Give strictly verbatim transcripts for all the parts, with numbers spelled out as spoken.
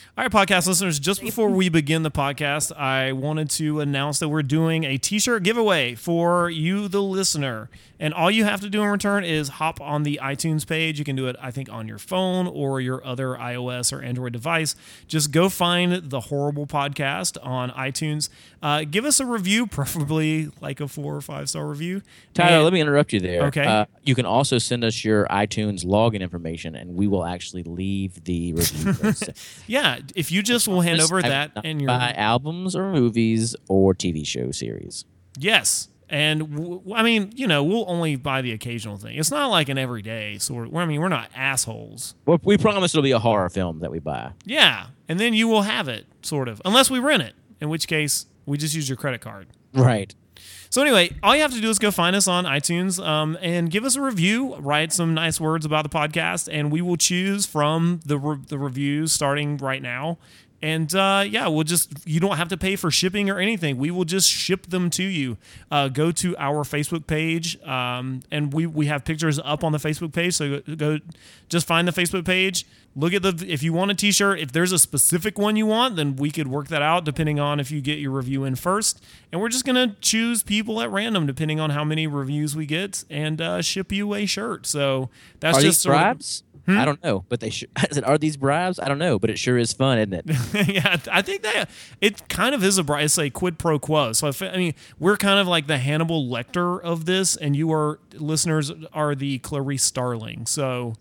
All right, podcast listeners, just before we begin the podcast, I wanted to announce that we're doing a t-shirt giveaway for you, the listener. And all you have to do in return is hop on the iTunes page. You can do it, I think, on your phone or your other iOS or Android device. Just go find The Horrible Podcast on iTunes. Uh, give us a review, preferably like a four or five star review. Tyler, And- let me interrupt you there. Okay. Uh, you can also send us your iTunes login information, and we will actually leave the review. Yeah, if you just will hand over I that will not and your buy albums or movies or T V show series. yes. And w- I mean, you know, we'll only buy the occasional thing. It's not like an everyday sort of. I mean, we're not assholes. Well, we promise it'll be a horror film that we buy. Yeah, and then you will have it, sort of, unless we rent it. In which case, we just use your credit card. Right. So anyway, all you have to do is go find us on iTunes um, and give us a review. Write some nice words about the podcast, and we will choose from the re- the reviews starting right now. And uh, yeah, we'll just, you don't have to pay for shipping or anything. We will just ship them to you. Uh, go to our Facebook page, um, and we, we have pictures up on the Facebook page. So go, go just find the Facebook page. Look at the, if you want a t-shirt, if there's a specific one you want, then we could work that out depending on if you get your review in first. And we're just going to choose people at random depending on how many reviews we get and uh, ship you a shirt. So that's Are just these sort of- bribes? I don't know, but they should. I said, are these bribes? I don't know, but it sure is fun, isn't it? Yeah, I think that it kind of is a bri- it's a quid pro quo. So if, I mean, we're kind of like the Hannibal Lecter of this, and you are listeners are the Clarice Starling. So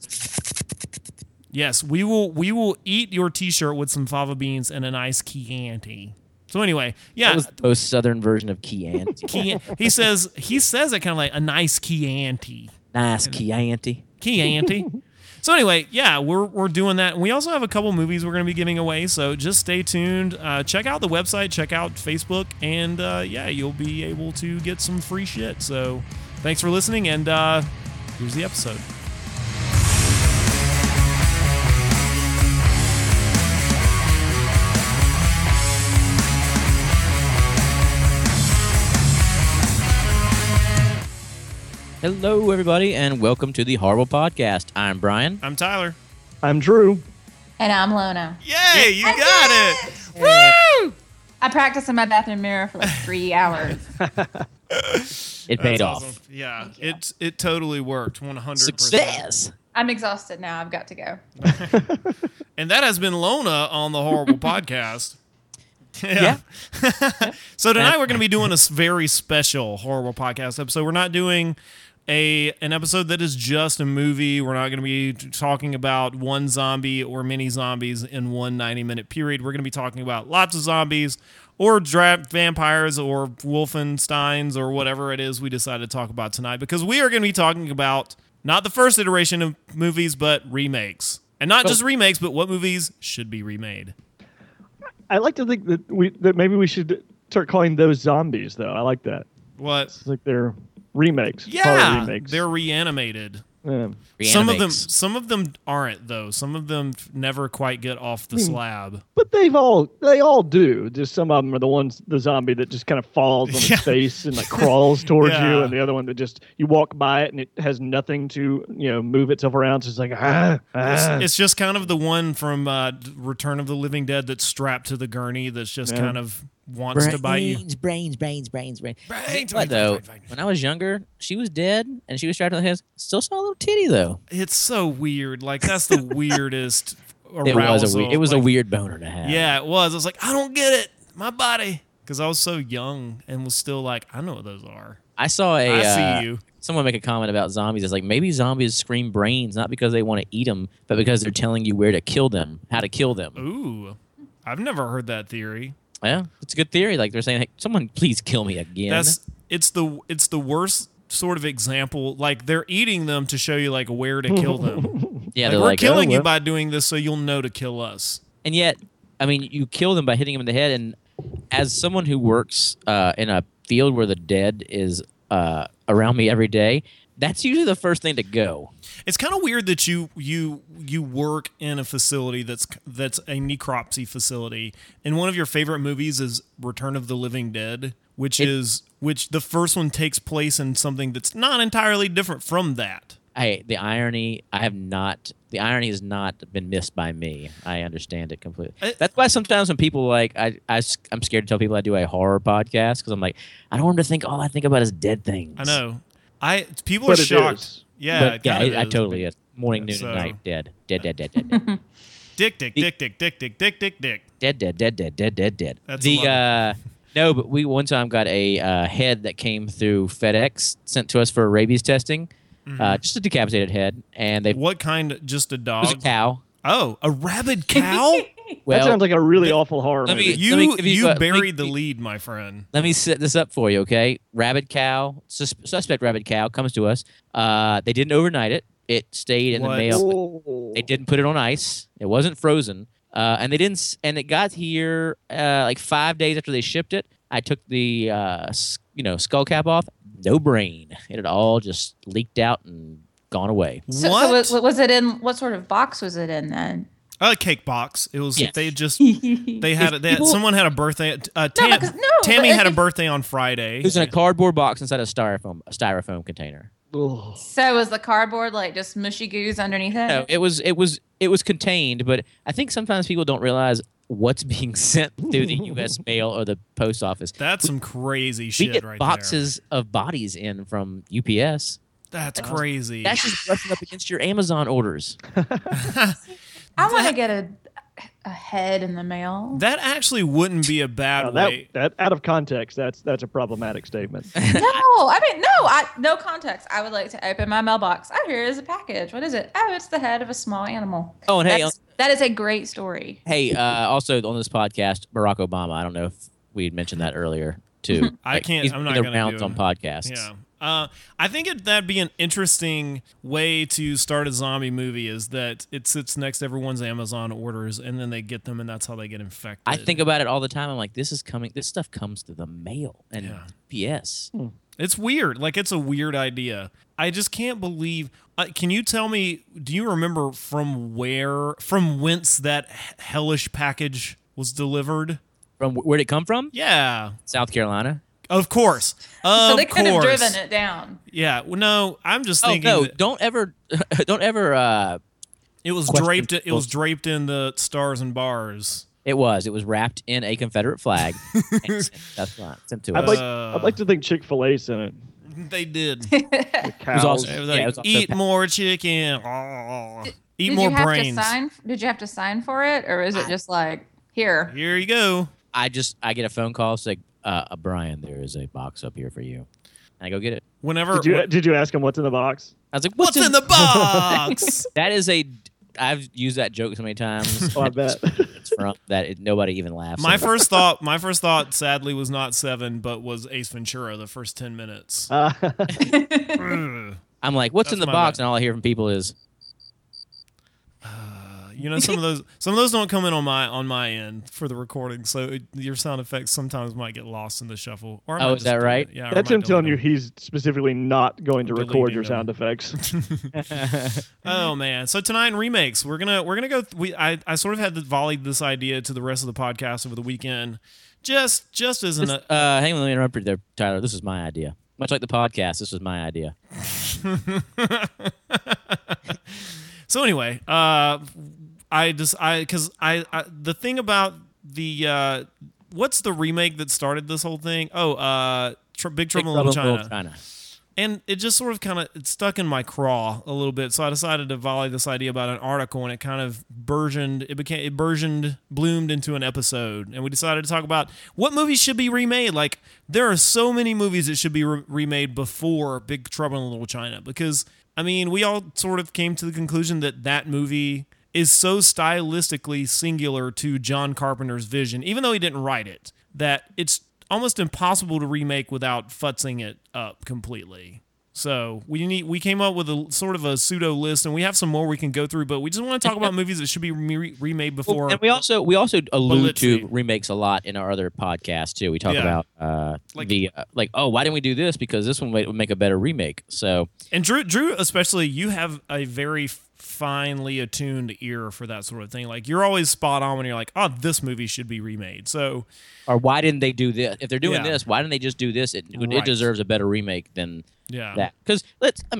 yes, we will we will eat your T-shirt with some fava beans and a nice Chianti. So anyway, yeah, That was the most southern version of Chianti. Chian- he says he says it kind of like a nice Chianti. Nice Chianti. Chianti. So anyway, yeah, we're we're doing that. And we also have a couple movies we're going to be giving away, so just stay tuned. Uh, check out the website, check out Facebook, and uh, yeah, you'll be able to get some free shit. So thanks for listening, and uh, here's the episode. Hello, everybody, and welcome to the Horrible Podcast. I'm Brian. I'm Tyler. I'm Drew. And I'm Lona. Yay, you I got did it! Woo! I practiced in my bathroom mirror for like three hours. It paid That's off. awesome. Yeah, it it totally worked, one hundred percent. Success. I'm exhausted now. I've got to go. And that has been Lona on the Horrible Podcast. Yeah. So tonight we're going to be doing a s- very special Horrible Podcast episode. We're not doing a an episode that is just a movie. We're not going to be talking about one zombie or many zombies in one ninety-minute period. We're going to be talking about lots of zombies or dra- vampires or Wolfensteins or whatever it is we decided to talk about tonight, because we are going to be talking about not the first iteration of movies, but remakes. And not just remakes, but what movies should be remade. I like to think that we that maybe we should start calling those zombies, though. I like that. What? It's like they're remakes. horror Yeah, remakes. they're reanimated. Yeah. Some of them, Reanimates. some of them aren't though. Some of them never quite get off the slab. But they've all they all do. Just some of them are the ones the zombie that just kind of falls on its Yeah. face and like crawls towards Yeah. you, and the other one that just you walk by it and it has nothing to you know move itself around. So it's like ah, ah. It's, it's just kind of the one from uh, Return of the Living Dead that's strapped to the gurney. That's just Yeah. kind of wants to bite you. Brains, brains, brains, brains, brains. Brains, What, brains, though? brains, brains. When I was younger, she was dead and she was strapped to the head. Still saw a little titty though. It's so weird. Like that's the weirdest arousal. It was a we- it was a Like, weird boner to have. Yeah, it was. I was like, I don't get it. My body. Because I was so young and was still like, I know what those are. I saw a. I see uh, you. Someone make a comment about zombies. It's like maybe zombies scream brains not because they want to eat them, but because they're telling you where to kill them, how to kill them. Ooh, I've never heard that theory. Yeah, it's a good theory. Like they're saying, hey, someone please kill me again. That's it's the it's the worst sort of example. Like they're eating them to show you like where to kill them. yeah, Like, they're we're like, killing oh, you well. by doing this, so you'll know to kill us. And yet, I mean, you kill them by hitting them in the head. And as someone who works uh, in a field where the dead is uh, around me every day, that's usually the first thing to go. It's kind of weird that you you you work in a facility that's that's a necropsy facility, and one of your favorite movies is Return of the Living Dead, which It- is which the first one takes place in something that's not entirely different from that. Hey, the irony, I have not, the irony has not been missed by me. I understand it completely. I- That's why sometimes when people like, I, I, am scared to tell people I do a horror podcast because I'm like, I don't want them to think all I think about is dead things. I know. I people But are it shocked. is. Yeah, But it yeah, kinda I, I is. totally is. Morning, noon, So- and night, dead. Dead, dead, dead, dead, dead. Dick, dick, dick, dick, dick, dick, dick, dick, dick. dead, dead, dead, dead, dead, dead, dead. That's the a lot uh, no, but we one time got a uh, head that came through FedEx sent to us for rabies testing, uh, just a decapitated head, and they it What kind? Just a was a dog? cow. Oh, a rabid cow? Well, that sounds like a really awful horror let me- movie. you let give you- you uh, let me- buried the lead, my friend. Let me set this up for you, okay? Rabid cow, sus- suspect rabid cow comes to us. Uh, they didn't overnight it. It stayed in What? the mail. Oh. They didn't put it on ice. It wasn't frozen. Uh, and they didn't. s- And it got here uh, like five days after they shipped it. I took the uh, s- you know skull cap off. No brain. It had all just leaked out and gone away. So, What? so was, was it in? What sort of box was it in then? A cake box. It was. Yes. They just. no, They had. They had people- someone had a birthday. Uh, Tam, because- no, Tammy but had a if- birthday on Friday. It was in a cardboard box inside a styrofoam a styrofoam container. Ugh. So was the cardboard like just mushy goos underneath it? No, it was it was it was contained, but I think sometimes people don't realize what's being sent through the U S mail or the post office. That's some crazy We shit get right boxes of bodies in from U P S. there. That's crazy. That's just brushing up against your Amazon orders. I want to get a a head in the mail. That actually wouldn't be a bad Now, that, way. that out of context, that's that's a problematic statement. No, I mean no. I no context. I would like to open my mailbox. Oh, here is a package. What is it? Oh, it's the head of a small animal. Oh, and hey, That's, that is a great story. Hey, uh, also on this podcast, Barack Obama. I don't know if we had mentioned that earlier too. I Like, can't- He's I'm not in the gonna rounds do on it. podcasts. Yeah. Uh, I think it, that'd be an interesting way to start a zombie movie. Is that it sits next to everyone's Amazon orders, and then they get them, and that's how they get infected. I think about it all the time. I'm like, this is coming. This stuff comes through the mail and Yeah. P S. It's weird. Like, it's a weird idea. I just can't believe. Uh, can you tell me? Do you remember from where, from whence that hellish package was delivered? From where'd it come from? Yeah, South Carolina. of course. Of so they could have course. driven it down. Yeah. Well, no, I'm just Oh thinking no! that Don't ever, don't ever. Uh, it was Question. draped. It was draped in the stars and bars. it was. It was wrapped in a Confederate flag. and sent, that's right. Sent to I'd us. like Uh. I'd like to think Chick-fil-A sent it. They did. The cows. also- It was Yeah, like, it was also eat pa- more chicken. Oh. Eat Did more you have brains. to sign? Did you have to sign for it, or is it just like here? Here you go. I just I get a phone call. It's like, uh, uh, Brian, there is a box up here for you. And I go get it. Whenever. Did you did you ask him what's in the box? I was like, what's in the box? That is a. I've used that joke so many times. Oh, I bet. It's from that it, nobody even laughs. my at it. first thought. My first thought, sadly, was not Seven, but was Ace Ventura. The first ten minutes. Uh, Ugh. I'm like, what's in That's the my box? bad. And all I hear from people is, You know, some of those some of those don't come in on my on my end for the recording, so it, your sound effects sometimes might get lost in the shuffle. Or I Oh, might is just that delete right? it. Yeah, or I that's might him telling you delete he's specifically not going to record Deleting your them. sound effects. them. Oh man! So tonight in remakes, we're gonna we're gonna go. Th- we I, I sort of had to volley this idea to the rest of the podcast over the weekend, just just as an uh, hang on, let me interrupt you there, Tyler. This is my idea. Much like the podcast, this was my idea. So anyway, uh, I just I because I, I the thing about the uh, what's the remake that started this whole thing? Oh, uh, Tr- Big Trouble in Little China. China. And it just sort of kind of it stuck in my craw a little bit, so I decided to volley this idea about an article, and it kind of burgeoned. It became it burgeoned, bloomed into an episode, and we decided to talk about what movies should be remade. Like there are so many movies that should be re- remade before Big Trouble in Little China, because I mean we all sort of came to the conclusion that that movie is so stylistically singular to John Carpenter's vision, even though he didn't write it, that it's almost impossible to remake without futzing it up completely. So we need we came up with a sort of a pseudo list, and we have some more we can go through. But we just want to talk about movies that should be re- remade before. And we also we also allude Belitzi. to remakes a lot in our other podcasts too. We talk Yeah. about uh, Like- the uh, like, oh, why didn't we do this? Because this one would would make a better remake. So And Drew, Drew, especially, you have a very finely attuned ear for that sort of thing. Like you're always spot on when you're like, "Oh, this movie should be remade." So or why didn't they do this? If they're doing Yeah. this, why didn't they just do this? It, Right. it deserves a better remake than yeah, that. Because let's, I mean,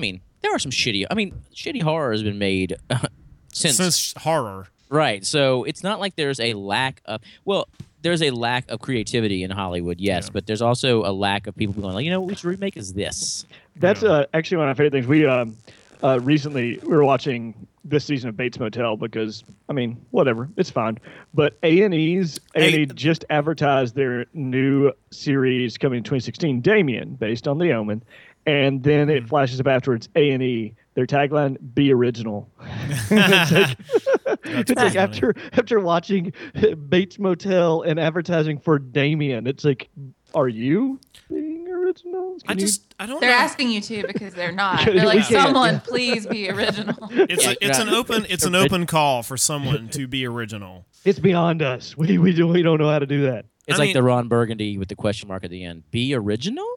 there are some shitty. I mean, shitty horror has been made uh, since, Since horror. right. So it's not like there's a lack of. Well, there's a lack of creativity in Hollywood, yes, Yeah. but there's also a lack of people going like, you know, what we should remake is this. That's Yeah. uh, actually one of my favorite things. We um, uh, recently we were watching this season of Bates Motel because I mean whatever, it's fine. But A and E's A and E Hey- just advertised their new series coming in twenty sixteen, Damien, based on The Omen, and then Hmm. it flashes up afterwards A and E. Their tagline: "Be original." it's like, it's like funny. after after watching Bates Motel and advertising for Damien, it's like, are you being original? I Can you- just I don't They're know. asking you to because they're not. We They're like, can't. someone, please be original. It's Yeah, a, it's right. an open it's an open call for someone to be original. It's beyond us. We we do we don't know how to do that. It's I like mean- the Ron Burgundy with the question mark at the end. Be original?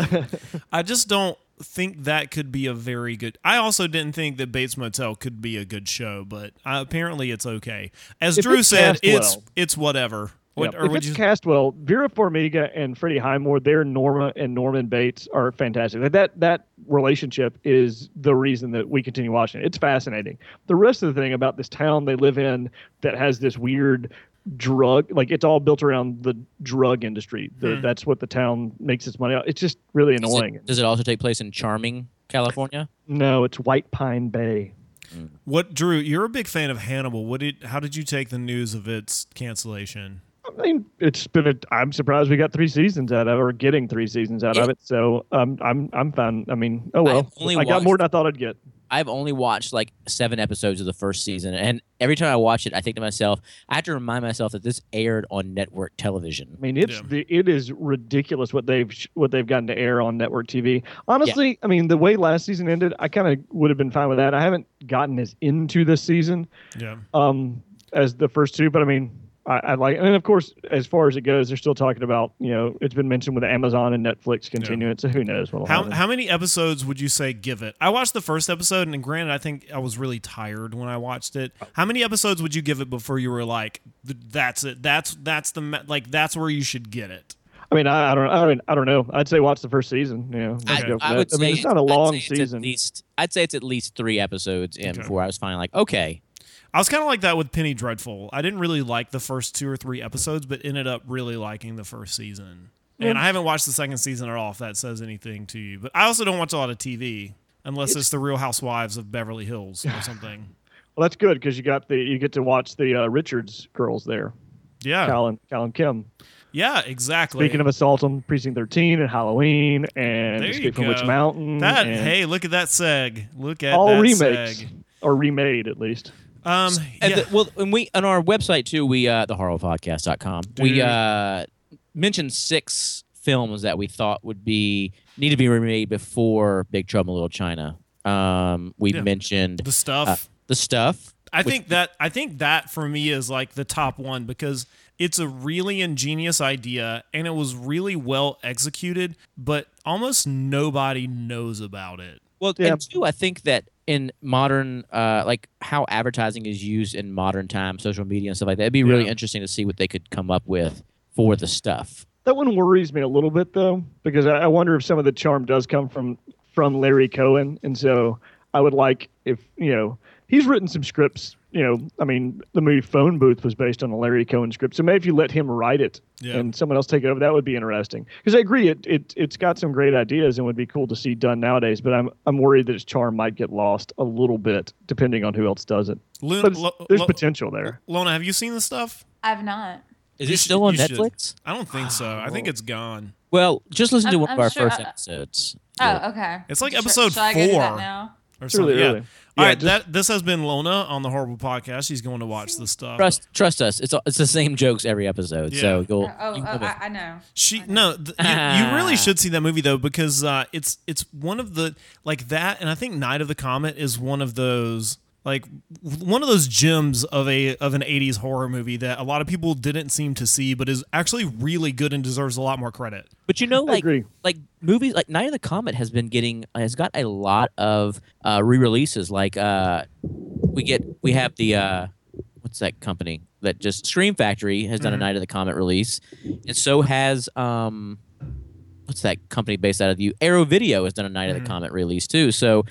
I just don't think that could be a very good. I also didn't think that Bates Motel could be a good show, but uh, apparently it's okay. As If Drew it's said, cast it's well. it's whatever. What, Yeah. or If would it's you? cast well, Vera Farmiga and Freddie Highmore, their Norma and Norman Bates are fantastic. Like that that relationship is the reason that we continue watching it. It's fascinating. The rest of the thing about this town they live in that has this weird drug, like it's all built around the drug industry. The, Hmm. That's what the town makes its money out. It's just really Does annoying. it, does it also take place in charming California? No, it's White Pine Bay. What Drew? You're a big fan of Hannibal. What did? How did you take the news of its cancellation? I mean, it's been. A, I'm surprised we got three seasons out of it, or getting three seasons out of Yeah. it. So um, I'm I'm fine. I mean, oh well. I've only I got more watched- than I thought I'd get. I've only watched like seven episodes of the first season, and every time I watch it, I think to myself, I have to remind myself that this aired on network television. I mean, it's Yeah. the it is ridiculous what they've sh- what they've gotten to air on network T V. Honestly, I mean, the way last season ended, I kind of would have been fine with that. I haven't gotten as into this season Yeah. um, as the first two, but I mean, I, I like. And of course, as far as it goes, they're still talking about. You know, it's been mentioned with Amazon and Netflix continuing. So who knows what'll How happen. how many episodes would you say give it? I watched the first episode, and granted, I think I was really tired when I watched it. How many episodes would you give it before you were like, "Th- "That's it. That's that's the me- like that's where you should get it." I mean, I, I don't. I mean, I don't know. I'd say watch the first season. You know, let's I, go for I that. would I mean, say it's not a I'd long say it's season. At least, I'd say it's at least three episodes in Okay. before I was finally like, okay. I was kind of like that with Penny Dreadful. I didn't really like the first two or three episodes, but ended up really liking the first season. And I haven't watched the second season at all, if that says anything to you. But I also don't watch a lot of T V unless it's, the Real Housewives of Beverly Hills or something. Well, that's good because you got the you get to watch the uh, Richards girls there, Yeah, Cal and Cal and Kim. yeah, exactly. Speaking of assault on Precinct thirteen and Halloween and There you Escape from Witch go. Mountain, that, and hey, look at that seg. Look at all that remakes seg. or remade at least. Um, And yeah. the, well, and we on our website too, we uh, the horror podcast dot com, we Dude. uh, mentioned six films that we thought would be need to be remade before Big Trouble in Little China. Um, we Yeah. mentioned the stuff. uh, the stuff. I which- think that I think that for me is like the top one because it's a really ingenious idea and it was really well executed, but almost nobody knows about it. Well, Yeah. and two, I think that in modern, uh, like how advertising is used in modern times, social media and stuff like that, it'd be really Yeah. interesting to see what they could come up with for the stuff. That one worries me a little bit though because I, I wonder if some of the charm does come from from Larry Cohen, and so I would like if you know he's written some scripts. You know, I mean, the movie Phone Booth was based on a Larry Cohen script, so maybe if you let him write it Yeah. and someone else take it over, that would be interesting. Because I agree, it it it's got some great ideas and would be cool to see done nowadays. But I'm I'm worried that its charm might get lost a little bit depending on who else does it. Luna, But it's, Lo- there's Lo- potential there. Lona, have you seen the stuff? I've not. Is You it should- still on you should. Netflix? I don't think so. I think it's gone. Well, just listen to I'm- one I'm of our sure first I- episodes. Oh, okay. It's like Should- episode should I go do that four. now? Or It's really something. Yeah. early. All Yeah, right, just- that this has been Lona on the Horrible Podcast. She's going to watch the stuff. Trust, trust us. It's it's the same jokes every episode. So Yeah. you'll. Oh, you oh, can come I, I know. She no, th- you, you really should see that movie though because uh, it's it's one of the like that, and I think Night of the Comet is one of those like one of those gems of a of an eighties horror movie that a lot of people didn't seem to see, but is actually really good and deserves a lot more credit. But you know, like agree. like movies like Night of the Comet has been getting has got a lot of uh, re-releases. Like uh, we get we have the uh, what's that company that just Scream Factory has done a Night of the Comet release, and so has um, what's that company based out of you Arrow Video has done a Night of the Comet release too. So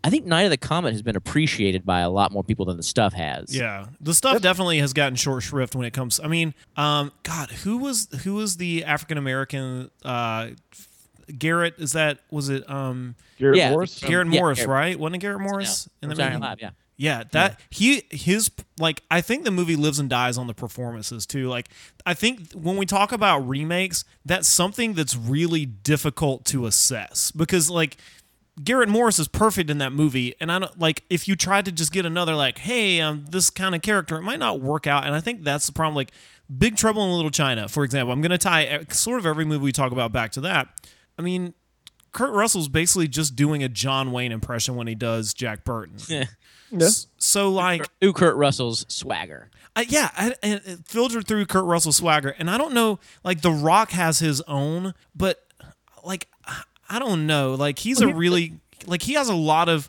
I think Night of the Comet has been appreciated by a lot more people than the stuff has. Yeah, the stuff definitely has gotten short shrift when it comes. I mean, um, God, who was who was the African American uh, Garrett? Is that was it? Um, Garrett Yeah, Morris. the- Garrett Yeah, Morris, Garrett- right? Wasn't it Garrett Morris in the Saturday movie? Night Live, yeah. Yeah, that he his like I think the movie lives and dies on the performances too. Like I think when we talk about remakes, that's something that's really difficult to assess because like Garrett Morris is perfect in that movie, and I don't like if you tried to just get another like, hey, um, this kind of character, it might not work out. And I think that's the problem. Like Big Trouble in Little China, for example, I'm going to tie sort of every movie we talk about back to that. I mean, Kurt Russell's basically just doing a John Wayne impression when he does Jack Burton. Yeah. S- So like, Through Kurt Russell's swagger. I, yeah, I, and it filtered through Kurt Russell's swagger, and I don't know. Like The Rock has his own, but like I don't know. Like he's a really like he has a lot of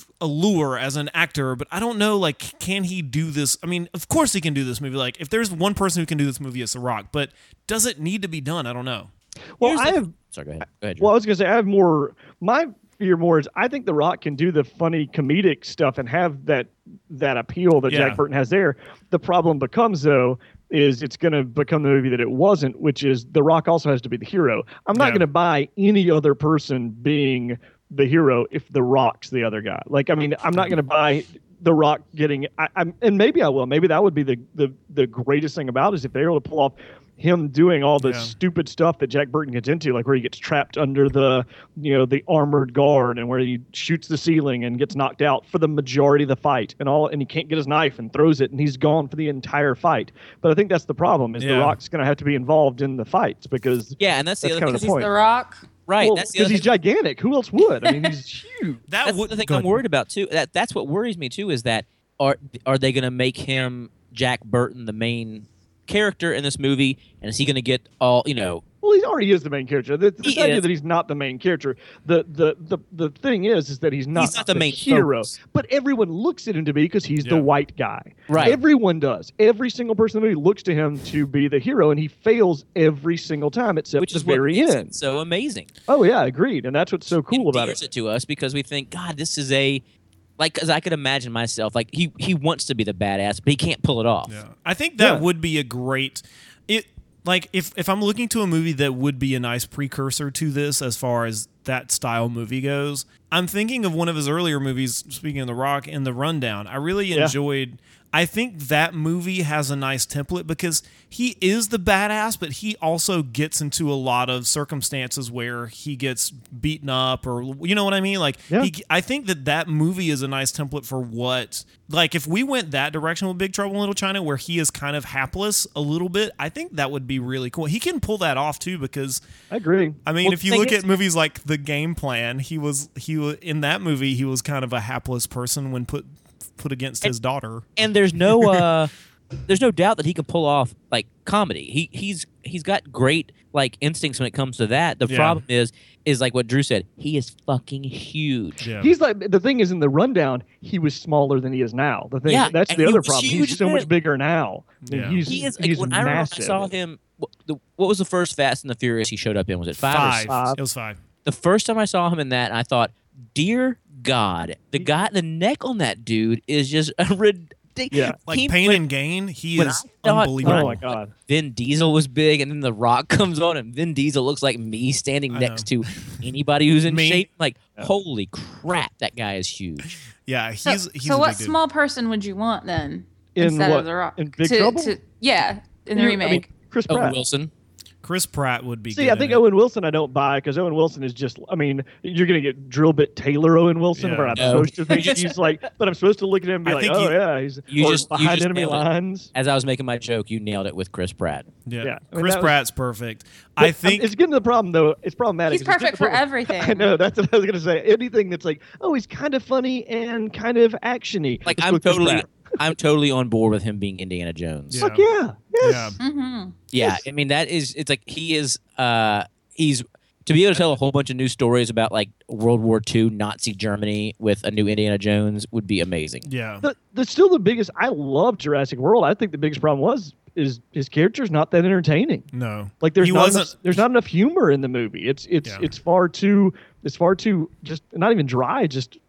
allure as an actor, but I don't know. Like, can he do this? I mean, of course he can do this movie. Like, if there's one person who can do this movie, it's The Rock. But does it need to be done? I don't know. Well, Here's I the- have. Sorry, go ahead. Go ahead, Drew. Well, I was gonna say I have more. My fear more is I think The Rock can do the funny comedic stuff and have that that appeal that Yeah. Jack Burton has there. The problem becomes though is it's going to become the movie that it wasn't, which is The Rock also has to be the hero. I'm not Yeah. going to buy any other person being the hero if The Rock's the other guy. Like, I mean, I'm not going to buy The Rock getting. I, I'm, and maybe I will. Maybe that would be the the the greatest thing about it is if they're able to pull off him doing all the Yeah. stupid stuff that Jack Burton gets into, like where he gets trapped under the, you know, the armored guard and where he shoots the ceiling and gets knocked out for the majority of the fight and all, and he can't get his knife and throws it and he's gone for the entire fight. But I think that's the problem is Yeah. The Rock's going to have to be involved in the fights because yeah, and that's the that's other kind thing. of the He's point. The Rock. Right. well, that's the because other he's thing. gigantic. Who else would? I mean, he's huge. That That's would the thing go I'm ahead. worried about too. That that's what worries me too. Is that are are they going to make him Jack Burton the main character in this movie, and is he going to get all you know? Well, he already is the main character. The, the He idea is. that he's not the main character. The the the, the thing is, is that he's not, He's not the main hero. focus. But everyone looks at him to be because he's Yeah. the white guy. Right. Everyone does. Every single person in the movie looks to him to be the hero, and he fails every single time except Which the is what very makes end. it so amazing. Oh yeah, agreed. And that's what's so cool about endears it. it to us because we think, God, this is a like because I could imagine myself like he he wants to be the badass, but he can't pull it off. Yeah. I think that Yeah. would be a great it like if if I'm looking to a movie that would be a nice precursor to this as far as that style movie goes, I'm thinking of one of his earlier movies, speaking of The Rock, in The Rundown. I really Yeah. enjoyed I think that movie has a nice template because he is the badass, but he also gets into a lot of circumstances where he gets beaten up or, you know what I mean? Like, Yeah. he, I think that that movie is a nice template for what, like, if we went that direction with Big Trouble in Little China, where he is kind of hapless a little bit, I think that would be really cool. He can pull that off too, because I agree. I mean, Well, if the you thing look is- at movies like The Game Plan, he was he was in that movie. He was kind of a hapless person when put put against his daughter. And there's no uh there's no doubt that he can pull off like comedy. He he's he's got great like instincts when it comes to that. The Yeah. problem is is like what Drew said. He is fucking huge. Yeah, He's like the thing is in the Rundown, he was smaller than he is now. The thing Yeah, that's and the he other was problem. huge He's so then. much bigger now. And Yeah. He's He is like he's when I remember I massive. saw him. What, the, what was the first Fast and the Furious he showed up in? Was it five? Or five. six? Five. It was five. The first time I saw him in that, I thought, dear God, the guy, the neck on that dude is just a ridiculous. Yeah. Like He- Pain when and Gain, he when is I thought- unbelievable. Oh my god. Vin Diesel was big, and then The Rock comes on, and Vin Diesel looks like me standing I next to anybody who's in Me. shape. Like, holy crap, that guy is huge. Yeah, So, he's he's so a what big dude. small person would you want then In instead what? of The Rock? In Big to, Trouble? To, yeah, in the You- remake. I mean, Chris Owen Pratt. Wilson. Chris Pratt would be. See, good I think in it. Owen Wilson I don't buy because Owen Wilson is just. I mean, you're gonna get drill bit Taylor Owen Wilson, Yeah. where I'm No. supposed to think he's like, but I'm supposed to look at him and be I like, think oh you- yeah, he's you or just- you behind just enemy nailed it. lines. As I was making my joke, you nailed it with Chris Pratt. Yeah, Yeah, I mean, Chris that was- Pratt's perfect. But, I think it's getting to the problem though. It's problematic. He's It's getting perfect to the for point- everything. I know that's what I was gonna say. Anything that's like, oh, he's kind of funny and kind of actiony. Like, Let's I'm go Chris totally, Pratt. I'm totally on board with him being Indiana Jones. Yeah. Fuck yeah, yes. yeah, Mm-hmm. Yeah, Yes. I mean that is it's like he is uh he's to be able to tell a whole bunch of new stories about like World War Two Nazi Germany with a new Indiana Jones would be amazing. yeah. The, the still the biggest. I love Jurassic World. I think the biggest problem was is his character's not that entertaining. No, Like there's He not wasn't- enough, there's not enough humor in the movie. It's it's Yeah. it's far too it's far too just not even dry, just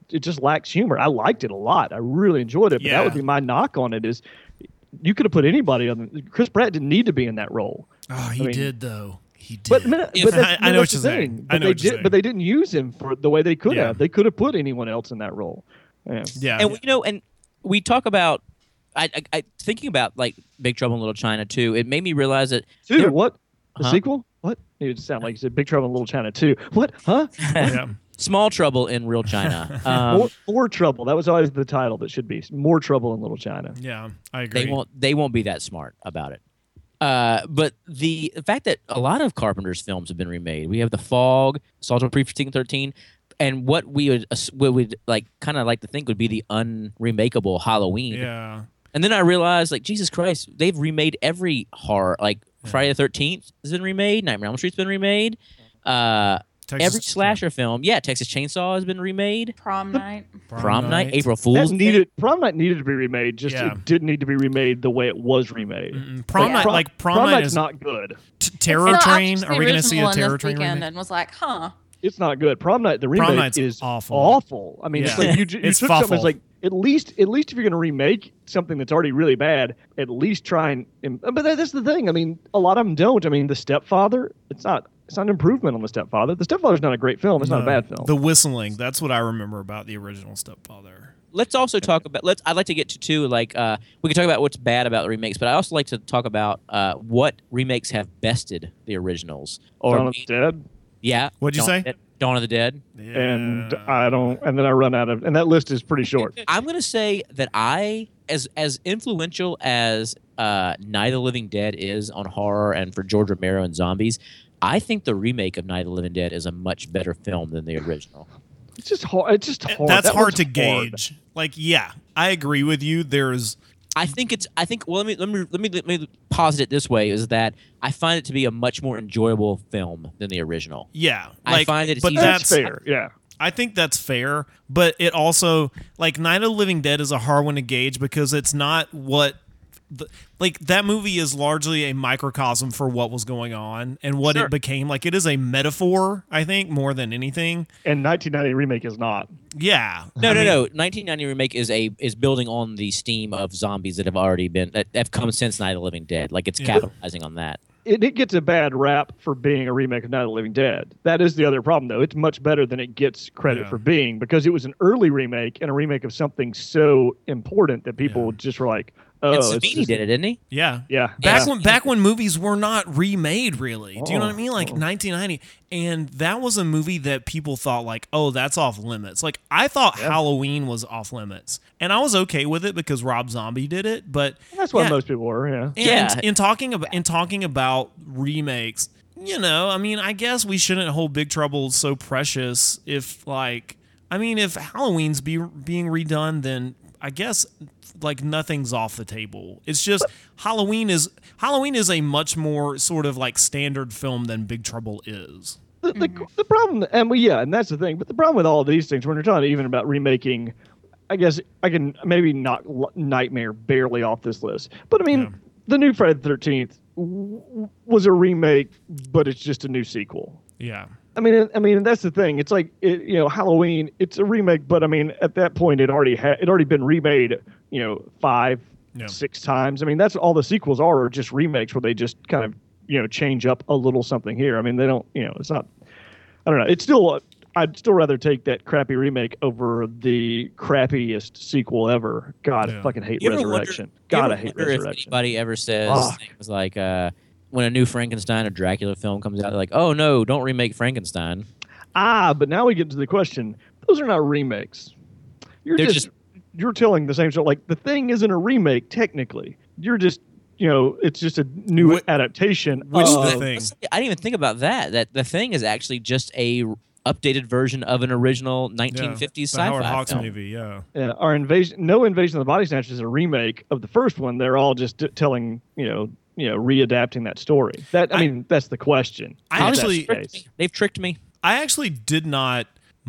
it just lacks humor. I liked it a lot. I really enjoyed it. But Yeah. that would be my knock on it is you could have put anybody on. The, Chris Pratt didn't need to be in that role. Oh, he I mean- did though. He did. But, but If- that's, I- I know that's what the you're thing. saying. But I know they what you're did, saying. but they didn't use him for the way they could Yeah. have. They could have put anyone else in that role. Yeah. yeah. And you know, and we talk about, I, I, I thinking about like Big Trouble in Little China too. It made me realize that Two. There- What? The Huh? sequel? What? It sounded like you said Big Trouble in Little China two. What? Huh? yeah. Small Trouble in Real China. Um, more, more Trouble. That was always the title that should be. More Trouble in Little China. Yeah. I agree. they won't. They won't be that smart about it. Uh, but the, the fact that a lot of Carpenter's films have been remade. We have The Fog, Assault on Precinct thirteen, and what we would ass- what would like kind of like to think would be the unremakeable Halloween. Yeah. And then I realized, like, Jesus Christ, they've remade every horror. Like Friday the thirteenth has been remade. Nightmare on Elm Street's been remade. Uh, Texas- every slasher film, yeah, Texas Chainsaw has been remade. Prom night. Prom, Night, April That Fool's Day. needed Prom Night needed to be remade. Just Yeah. it didn't need to be remade the way it was remade. Mm-mm. Prom Yeah. night, Prom, like prom, Prom night Night's is not good. t- Terror So I Train. watched Are the we going to see original a one Terror this Train weekend remake? and was like, huh. It's not good. Prom Night, the remake Night's is awful. awful. I mean, it's Yeah. like you, ju- you It's took something fuffle. that's like at least at least if you're going to remake something that's already really bad, at least try and. and- But that, that's the thing. I mean, a lot of them don't. I mean, The Stepfather. It's not. It's not an improvement on The Stepfather. The Stepfather's not a great film. It's not a No. bad film. The whistling. That's what I remember about the original Stepfather. Let's also talk about. Let's. I'd like to get to too. Like, uh, we can talk about what's bad about the remakes, but I also like to talk about uh, what remakes have bested the originals. Or Dawn of the Dead. yeah, What'd you Dawn say? of the Dead- Dawn of the Dead. And Yeah. I don't. And then I run out of. And that list is pretty short. I'm gonna say that I, as as influential as uh, Night of the Living Dead is on horror and for George Romero and zombies, I think the remake of Night of the Living Dead is a much better film than the original. It's just hard. It's just hard. That's That hard one's to gauge. Like, yeah, I agree with you. There's I think it's. I think. Well, let me let me let me let me posit it this way: is that I find it to be a much more enjoyable film than the original. yeah. I Like, find it but easy- That's that's fair. Yeah. I think that's fair, but it also like Night of the Living Dead is a hard one to gauge because it's not what the, like that movie is largely a microcosm for what was going on and what Sure. it became. Like it is a metaphor, I think, more than anything. And nineteen ninety remake is not. Yeah. No, I no, mean, no. nineteen ninety remake is a is building on the steam of zombies that have already been that have come since Night of the Living Dead. Like it's Yeah. capitalizing on that. It, it gets a bad rap for being a remake of Night of the Living Dead. That is the other problem, though. It's much better than it gets credit Yeah. for being because it was an early remake and a remake of something so important that people Yeah. just were like, "Oh, and it's Savini just- did it, didn't he? Yeah. Yeah, Back yeah. when back when movies were not remade, really. Do you know what I mean? Like Oh. nineteen ninety, and that was a movie that people thought like, oh, that's off limits. Like I thought Yeah. Halloween was off limits, and I was okay with it because Rob Zombie did it. But That's what yeah. most people were. Yeah. And Yeah. in talking about in talking about remakes, you know, I mean, I guess we shouldn't hold Big Trouble so precious. If like, I mean, if Halloween's be being redone, then I guess like nothing's off the table. It's just Halloween is Halloween is a much more sort of like standard film than Big Trouble is. The, the, the problem, and we, yeah, and that's the thing. But the problem with all of these things, when you're talking even about remaking, I guess I can maybe knock L- Nightmare barely off this list. But I mean, Yeah. the new Friday the thirteenth w- was a remake, but it's just a new sequel. Yeah. I mean, I mean, that's the thing. It's like, it, you know, Halloween. It's a remake, but I mean, at that point, it already had it already been remade. You know, five, Yeah. six times. I mean, that's all the sequels are, are just remakes where they just kind of, you know, change up a little something here. I mean, they don't, you know, it's not. I don't know. It's still. Uh, I'd still rather take that crappy remake over the crappiest sequel ever. God, Yeah. I fucking hate You ever Resurrection. wonder- you God, ever I hate wonder if Resurrection. anybody ever says Fuck. things like uh, when a new Frankenstein or Dracula film comes out, they're like, "Oh no, don't remake Frankenstein." Ah, but now we get to the question. Those are not remakes. You're They're just, just- you're telling the same story. Like the Thing isn't a remake technically. You're just you know it's just a new Wh- adaptation. which of, the Thing? I didn't even think about that. That the thing is actually just a updated version of an original nineteen fifties the Howard sci-fi Hawks film. movie. Yeah. Yeah, our invasion. No Invasion of the Body Snatchers is a remake of the first one. They're all just t- telling you know you know readapting that story. That I, I- mean that's the question. I If that's actually- the Tricked case. me. They've tricked me. I actually did not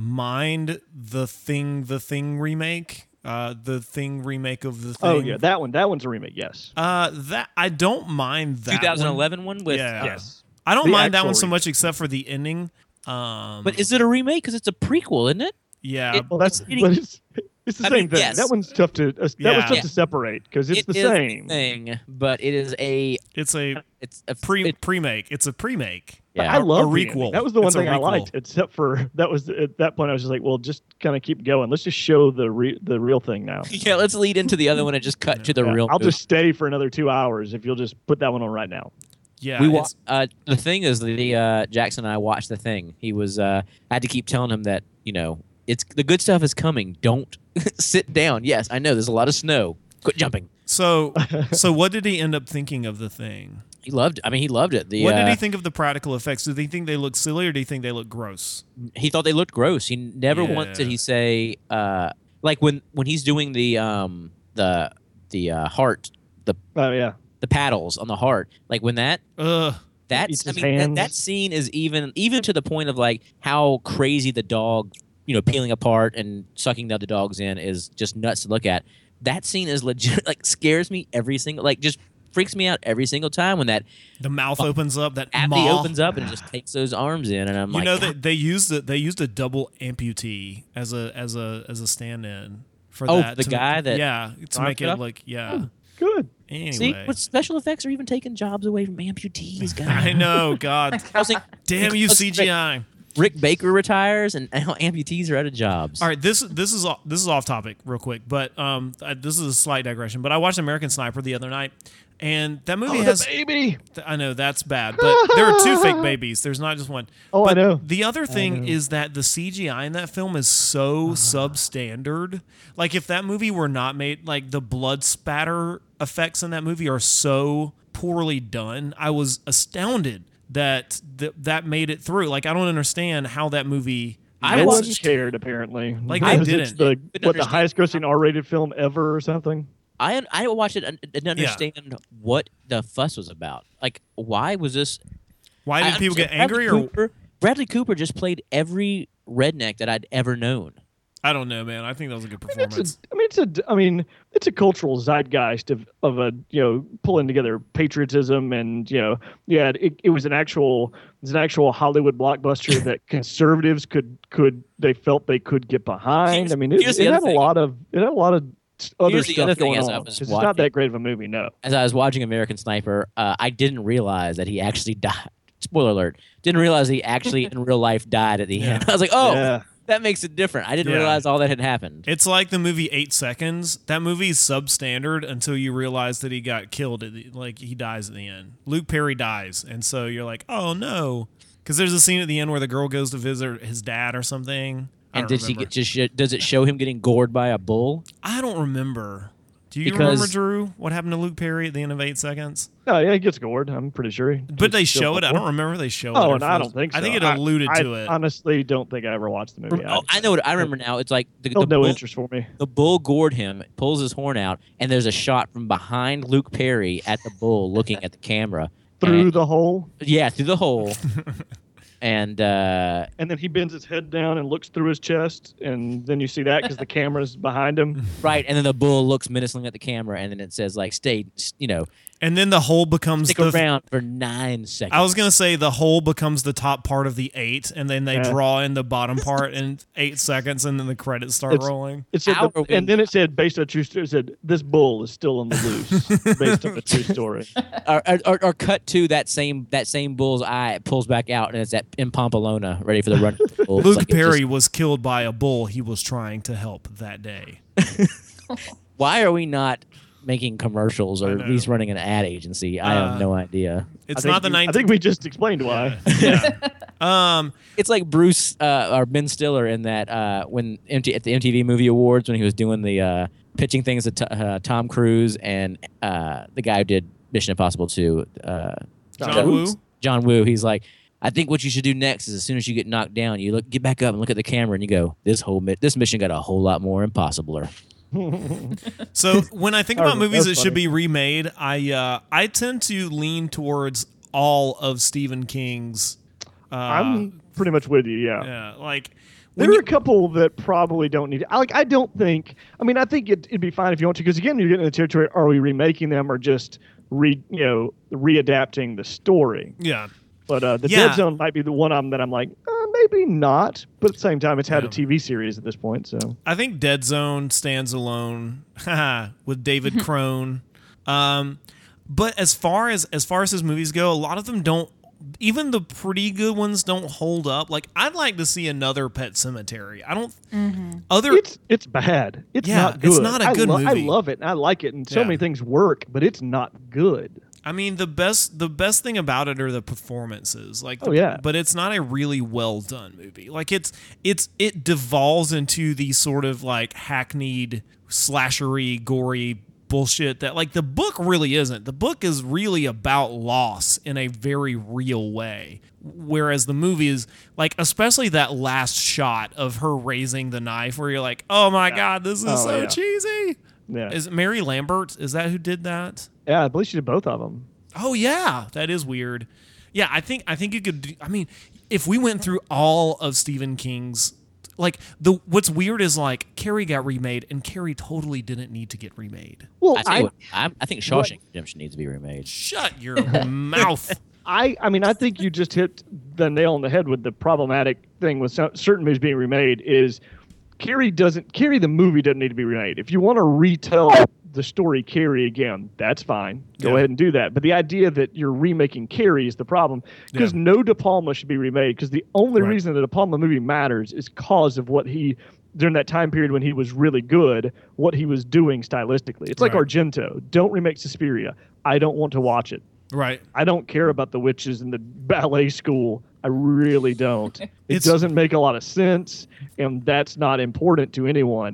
mind the thing, the thing remake, uh, the thing remake of the thing. Oh yeah, that one. That one's a remake. Yes. uh, that I don't mind that. twenty one. eleven one, with Yeah. uh, Yes. I don't The mind that actual one so remake. much, except for the ending. Um, But is it a remake? Because it's a prequel, isn't it? Yeah, It- Well, that's It's- but it's it's the I same mean, thing. yes. That one's tough to uh, that Yeah. was tough Yeah. to separate because it's it the is same. thing, but it is a it's a it's a pre it- pre make. It's a pre make. But yeah. I love a the ending. requel. That was the one It's a thing I requel. liked, except for that was at that point I was just like, well, just kind of keep going. Let's just show the re- the real thing now. Yeah, let's lead into the other one and just cut to the Yeah, real. I'll movie. just stay for another two hours if you'll just put that one on right now. Yeah, we wa- it's- uh, the thing is the uh, Jackson and I watched the thing. He was uh, I had to keep telling him that you know it's the good stuff is coming. Don't sit down. Yes, I know there's a lot of snow. Quit jumping. so so what did he end up thinking of the thing? He loved. I mean, he loved it. The What did uh, he think of the practical effects? Did he think they look silly, or do you think they look gross? he thought they looked gross. He never Yeah. once did he say uh, like when when he's doing the um the the uh, heart the Oh yeah, the paddles on the heart like when that Ugh. that's Eats I his mean that, hands. that scene is even even to the point of like how crazy the dog you know peeling apart and sucking the other dogs in is just nuts to look at. That scene is legit like scares me every single like just freaks me out every single time when that The mouth opens up. That abby maw. opens up and it just takes those arms in and I'm You like know "God." that they used it. They used a double amputee as a as a as a stand-in for Oh, that. the to- guy that yeah to arm make cut it off? like yeah. good. Anyway, See, what special effects are even taking jobs away from amputees, guys. I know. God, I was like, damn you, Rick- C G I. Rick Baker retires, and now amputees are out of jobs. All right, this this is off- this is off topic real quick, but um, I, this is a slight digression. But I watched American Sniper the other night, and that movie Oh, has. the baby. I know that's bad, but there are two fake babies. There's not just one. Oh, I but know. The other thing know. is that the C G I in that film is so substandard. Like if that movie were not made, like the blood spatter effects in that movie are so poorly done. I was astounded that th- that made it through. Like I don't understand how that movie. I No one watched- cared apparently. Like, Because they it's didn't. The, Didn't what the understand. highest grossing R-rated film ever or something. I I watched it and didn't understand what the fuss was about. Like, why was this? Why did I people get understand angry? Bradley Or Cooper, Bradley Cooper just played every redneck that I'd ever known. I don't know, man. I think that was a good I mean, performance. it's a, I mean, it's a, I mean, it's a cultural zeitgeist of, of a, you know, pulling together patriotism and, you know, yeah, it, it was an actual, it was an actual Hollywood blockbuster that conservatives could, could, they felt they could get behind. Here's- I mean, it, here's it the had other a thing. lot of, it had a lot of other Here's the stuff other thing going as I on. was 'Cause it's not watching. that great of a movie, no. As I was watching American Sniper, uh, I didn't realize that he actually died. Spoiler alert! Didn't realize he actually in real life died at the end. I was like, oh, Yeah. that makes it different. I didn't Yeah. realize all that had happened. It's like the movie Eight Seconds. That movie's substandard until you realize that he got killed. At the, like he dies at the end. Luke Perry dies, and so you're like, oh no, because there's a scene at the end where the girl goes to visit his dad or something. I and don't did she remember. get just? sh- Does it show him getting gored by a bull? I don't remember. Do you Because- remember, Drew? What happened to Luke Perry at the end of Eight Seconds? No, yeah, he gets gored. I'm pretty sure. He But they gets show killed it. I before. don't remember they show it. Oh, or and if I it don't was- think so. I think it alluded I, to I it. honestly don't think I ever watched the movie. Oh, I know. What I remember now. It's like the, the, Held no bull, interest for me. the bull gored him, pulls his horn out, and there's a shot from behind Luke Perry at the bull, looking at the camera. Through And- the hole, yeah, through the hole. and uh, and then he bends his head down and looks through his chest, and then you see that because the camera's behind him. right, and then the bull looks menacingly at the camera, and then it says like, "Stay, you know, And then the hole becomes stick the. around for nine seconds." I was gonna say the hole becomes the top part of the eight, and then they Yeah. draw in the bottom part in eight seconds, and then the credits start It's- rolling. It said, How the- are we- and then it said based on a true story. It said this bull is still on the loose, based on a true story. or, or, or cut to that same that same bull's eye pulls back out, and it's at in Pompolona, ready for the run. Of the bull. It's Luke like, it Perry just- was killed by a bull he was trying to help that day. why are we not making commercials or I at know. least running an ad agency? I Uh, have no idea. It's I think not the we- I nineteenth. think we just explained why. Yeah. um. It's like Bruce uh, or Ben Stiller in that uh, when M T at the M T V Movie Awards when he was doing the uh, pitching things to t- uh, Tom Cruise and uh, the guy who did Mission Impossible two, uh, John Woo? John Woo. He's like, I think what you should do next is as soon as you get knocked down, you look, get back up and look at the camera and you go, this whole mi- this mission got a whole lot more impossibler. So when I think Oh, about movies that that's should funny. be remade, I uh, I tend to lean towards all of Stephen King's. Uh, I'm pretty much with you. Yeah. yeah, like There when are you, a couple that probably don't need it. I, like, I don't think. I mean, I think it, it'd be fine if you want to, because again, you're getting in the territory. Are we remaking them or just re, you know, readapting the story? yeah. But uh, the Yeah. Dead Zone might be the one of them that I'm like, uh, maybe maybe not, but at the same time, it's had Yeah. a T V series at this point. So I think Dead Zone stands alone with David Crone. Um, but as far as as far as his movies go, a lot of them don't. Even the pretty good ones don't hold up. Like I'd like to see another Pet Cemetery. I don't. Other it's it's bad. It's Yeah, not good. it's not a I good lo- movie. I love it and I like it, and so Yeah. many things work, but it's not good. I mean, the best the best thing about it are the performances. Like, Oh, yeah. but it's not a really well done movie. Like, it's it's it devolves into these sort of like hackneyed, slashery, gory bullshit that like the book really isn't. The book is really about loss in a very real way, whereas the movie is like, especially that last shot of her raising the knife, where you're like, oh my god, this is Oh, so yeah. cheesy. Yeah, Is it Mary Lambert? Is that who did that? yeah. I believe she did both of them. Oh yeah, that is weird. Yeah, I think I think you could. Do, I mean, if we went through all of Stephen King's, like the what's weird is like Carrie got remade, and Carrie totally didn't need to get remade. Well, I, tell I, you what, I, I think Shawshank Redemption needs to be remade. Shut your mouth. I, I mean, I think you just hit the nail on the head with the problematic thing with so, certain movies being remade is Carrie doesn't Carrie the movie doesn't need to be remade. If you want to retell the story Carrie again, that's fine. Go Yeah. ahead and do that. But the idea that you're remaking Carrie is the problem because Yeah. no De Palma should be remade because the only Right. reason that a De Palma movie matters is cause of what he during that time period when he was really good, what he was doing stylistically. It's like Right. Argento. Don't remake Suspiria. I don't want to watch it. Right. I don't care about the witches in the ballet school. I really don't. It It's- doesn't make a lot of sense, and that's not important to anyone.